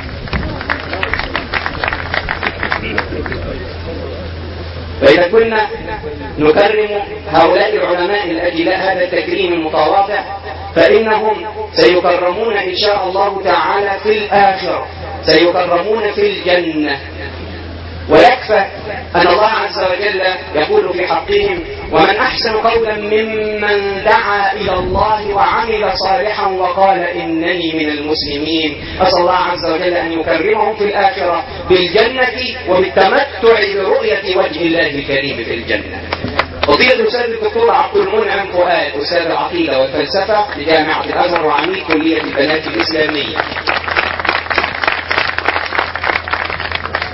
فإذا كنا نكرم هؤلاء العلماء الأجلاء هذا التكريم المتواضع فإنهم سيكرمون إن شاء الله تعالى في الآخرة، سيكرمون في الجنة. ويكفى أن الله عز وجل يقول في حقهم: ومن أحسن قولا ممن دعا إلى الله وعمل صالحا وقال إنني من المسلمين. أسأل الله عز وجل أن يكرمهم في الآخرة بالجنة وبالتمتع برؤية وجه الله الكريم في الجنة. فضيلة الأستاذ الدكتور عبد المنعم فؤاد أستاذ العقيدة والفلسفة لجامعة الأزهر وعميد كلية البنات الإسلامية،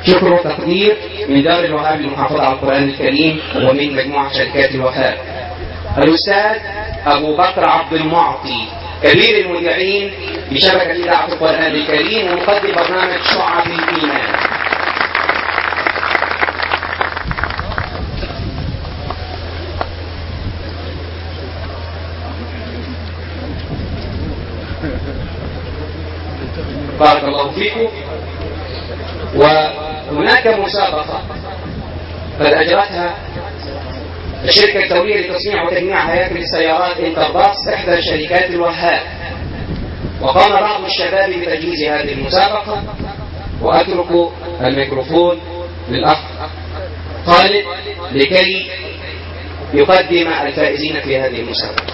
شكر وتقدير من دار الوهاب للمحافظة على القرآن الكريم ومن مجموعة شركات الوهاب. الأستاذ أبو بكر عبد المعطي كبير المذيعين بشبكة إذاعة القرآن الكريم ومقدم برنامج شعب الإيمان. بارك الله فيكم. وهناك مسابقة قد أجرتها الشركة الدولية لتصنيع وتجميع هياكل السيارات انترباص إحدى شركات الوهاب، وقام بعض الشباب بتجهيز هذه المسابقة، وأترك الميكروفون للأخ خالد لكي يقدم الفائزين في هذه المسابقة.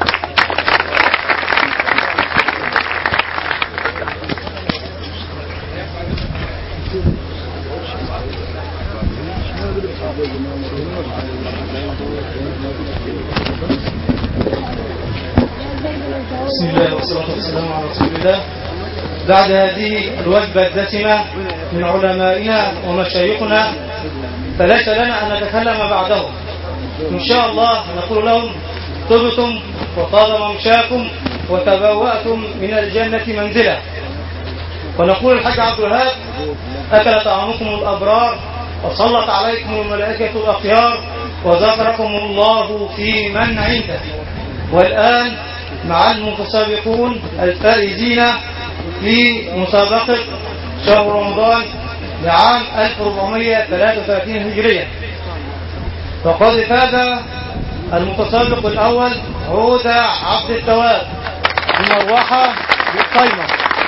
بسم الله والصلاة والسلام على رسول الله. بعد هذه الوجبة الدسمة من علمائنا ومشايخنا فليس لنا أن نتكلم بعدهم. إن شاء الله نقول لهم طبتم وطاب ممشاكم وتبوأتم من الجنة منزلا. ونقول الحاج عبد الوهاب أكل طعامكم الأبرار وسلط عليكم الملائكة الأخيار وذكركم الله في من عنده. والآن مع المتسابقون الفائزين في مسابقة شهر رمضان لعام 1433 هجرية. فقد فاز المتسابق الأول عودة عبد التواب بمروحة بالقيمة.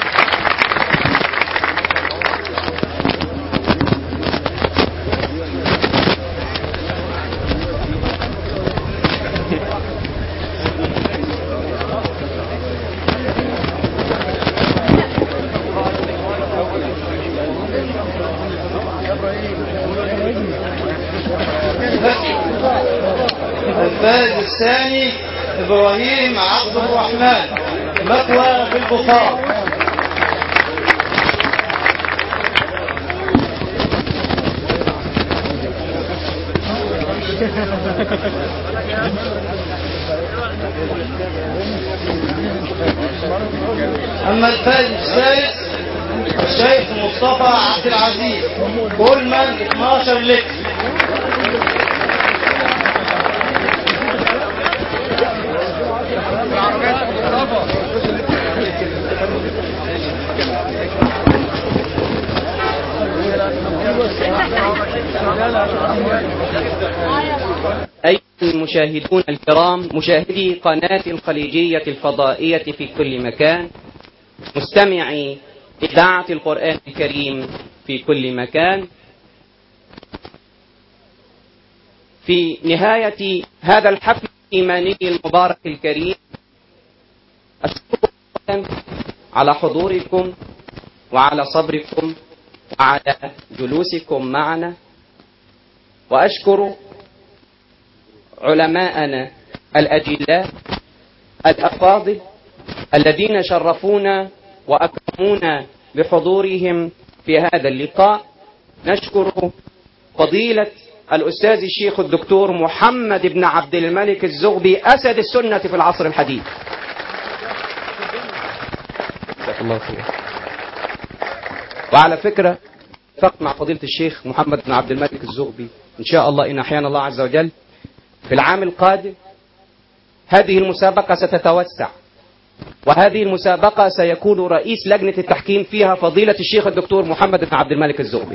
الفائز الثاني إبراهيم عبد الرحمن مكوى في البخار. أما الفائز الثالث الشيخ مصطفى عبد العزيز كولمان 12 لتر. أيها المشاهدون الكرام، مشاهدي قناة الخليجية الفضائية في كل مكان، مستمعي إذاعة القرآن الكريم في كل مكان، في نهاية هذا الحفل الإيماني المبارك الكريم أشكركم على حضوركم وعلى صبركم وعلى جلوسكم معنا، وأشكر علماءنا الأجلاء الأفاضل الذين شرفونا وأكرمونا بحضورهم في هذا اللقاء. نشكر فضيلة الأستاذ الشيخ الدكتور محمد بن عبد الملك الزغبي أسد السنة في العصر الحديث. جزاك الله خير. وعلى فكرة اتفقت مع فضيلة الشيخ محمد بن عبد الملك الزغبي إن شاء الله إن أحيانا الله عز وجل في العام القادم هذه المسابقة ستتوسع، وهذه المسابقة سيكون رئيس لجنة التحكيم فيها فضيلة الشيخ الدكتور محمد بن عبد الملك الزغبي.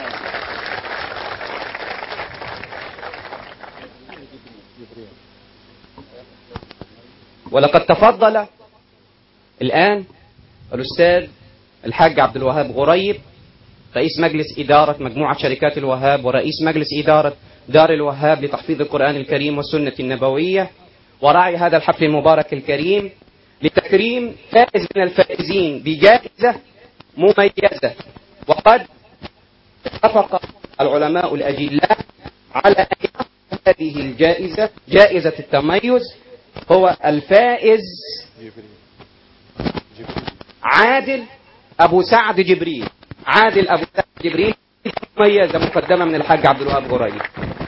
ولقد تفضل الآن الأستاذ الحاج عبد الوهاب غريب رئيس مجلس إدارة مجموعة شركات الوهاب ورئيس مجلس إدارة دار الوهاب لتحفيظ القرآن الكريم والسنة النبوية وراعي هذا الحفل المبارك الكريم لتكريم فائز من الفائزين بجائزة مميزة. وقد اتفق العلماء الأجلاء على أن هذه الجائزة جائزة التميز هو الفائز عادل أبو سعد جبريل. عادل أبو سعد جبريل مميزة مقدمة من الحاج عبد الوهاب غريب.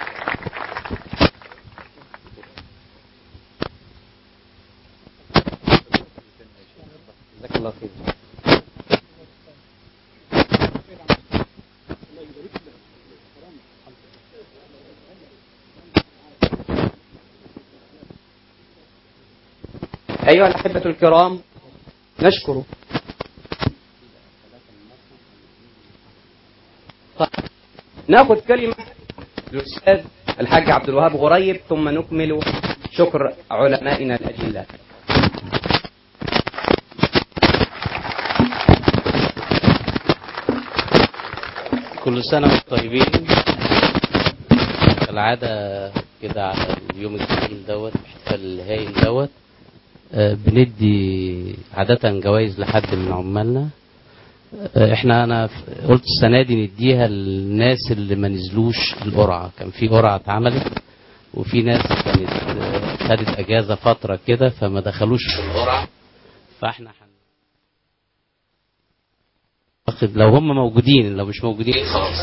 جزاك الله خير. أيها الأحبة الكرام، نشكر. طيب. ناخذ كلمة الأستاذ الحاج عبد الوهاب غريب ثم نكمل شكر علمائنا الأجلاء. كل سنة وانتم طيبين. كالعادة كده على اليوم الجميل دوت، الاحتفال الهايل دوت، بندي عادة جوائز لحد من عمالنا. انا قلت السنة دي نديها للناس اللي ما نزلوش القرعة. كان في قرعة اتعملت وفي ناس كانت خدت اجازة فترة كده فما دخلوش في القرعة، فاحنا لو هم موجودين، لو مش موجودين خلاص.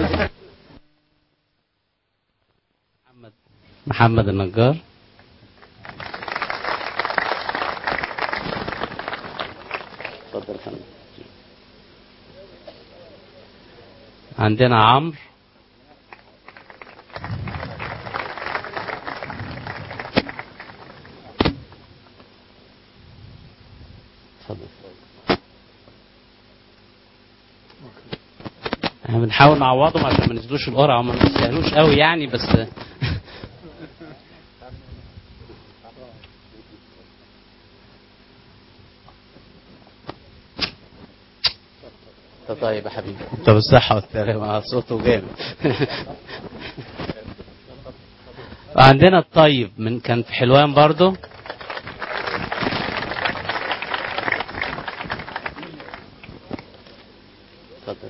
محمد النجار، اتفضل. عندنا عمرو، اتفضل. احنا بنحاول نعوضهم عشان ما نزلوش القرعه، هم ما يستاهلوش قوي يعني، بس طيب يا حبيبي، انت بالصحة والسلامة، صوته جامد. عندنا الطيب من كان في حلوان برضو. اتفضل.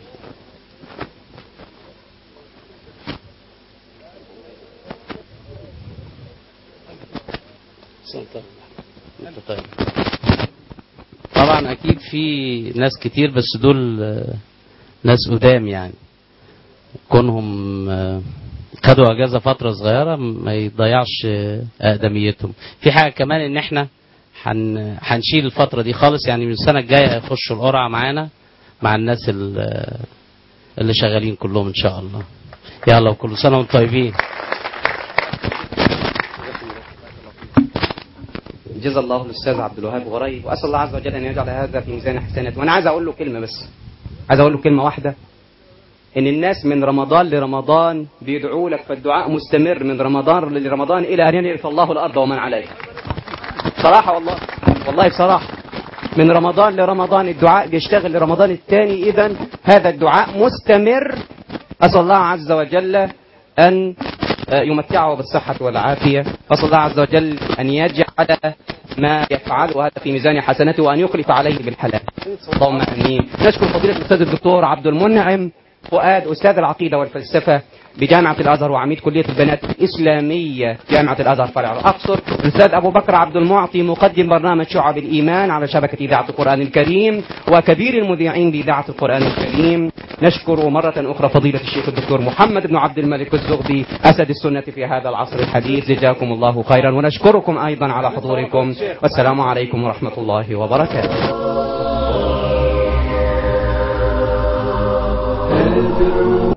انت طيب. طبعا اكيد في ناس كتير بس دول ناس قدام يعني، كونهم خدوا اجازه فتره صغيره ما يضيعش اقدميتهم. في حاجه كمان ان احنا هنشيل الفتره دي خالص، يعني من السنه الجايه هيخشوا القرعه معانا مع الناس اللي شغالين كلهم ان شاء الله. يلا وكل سنه وانتم طيبين. جزا الله الاستاذ عبد الوهاب غريب، واسال الله عز وجل ان يجعل هذا في ميزان حسناته. وانا عايز اقول له كلمه بس، عايز اقول له كلمه واحده، ان الناس من رمضان لرمضان بيدعوا لك، فالدعاء مستمر من رمضان لرمضان الى ان يرث الله الارض ومن عليها. صراحه والله بصراحه من رمضان لرمضان الدعاء بيشتغل لرمضان الثاني، اذا هذا الدعاء مستمر. اسال الله عز وجل ان يمتعه بالصحة والعافية، أسأل الله عز وجل أن يجعل ما يفعله هذا في ميزان حسناته وأن يخلف عليه بالحلال، اللهم آمين. نشكر فضيلة الأستاذ الدكتور عبد المنعم فؤاد، أستاذ العقيدة والفلسفة بجامعة الأزهر وعميد كلية البنات الإسلامية جامعة الأزهر فرع أقصر. الأستاذ أبو بكر عبد المعطي مقدم برنامج شعب الإيمان على شبكة إذاعة القرآن الكريم وكبير المذيعين بإذاعة القرآن الكريم. نشكر مرة أخرى فضيلة الشيخ الدكتور محمد بن عبد الملك الزغبي أسد السنة في هذا العصر الحديث، جزاكم الله خيرا. ونشكركم أيضا على حضوركم، والسلام عليكم ورحمة الله وبركاته.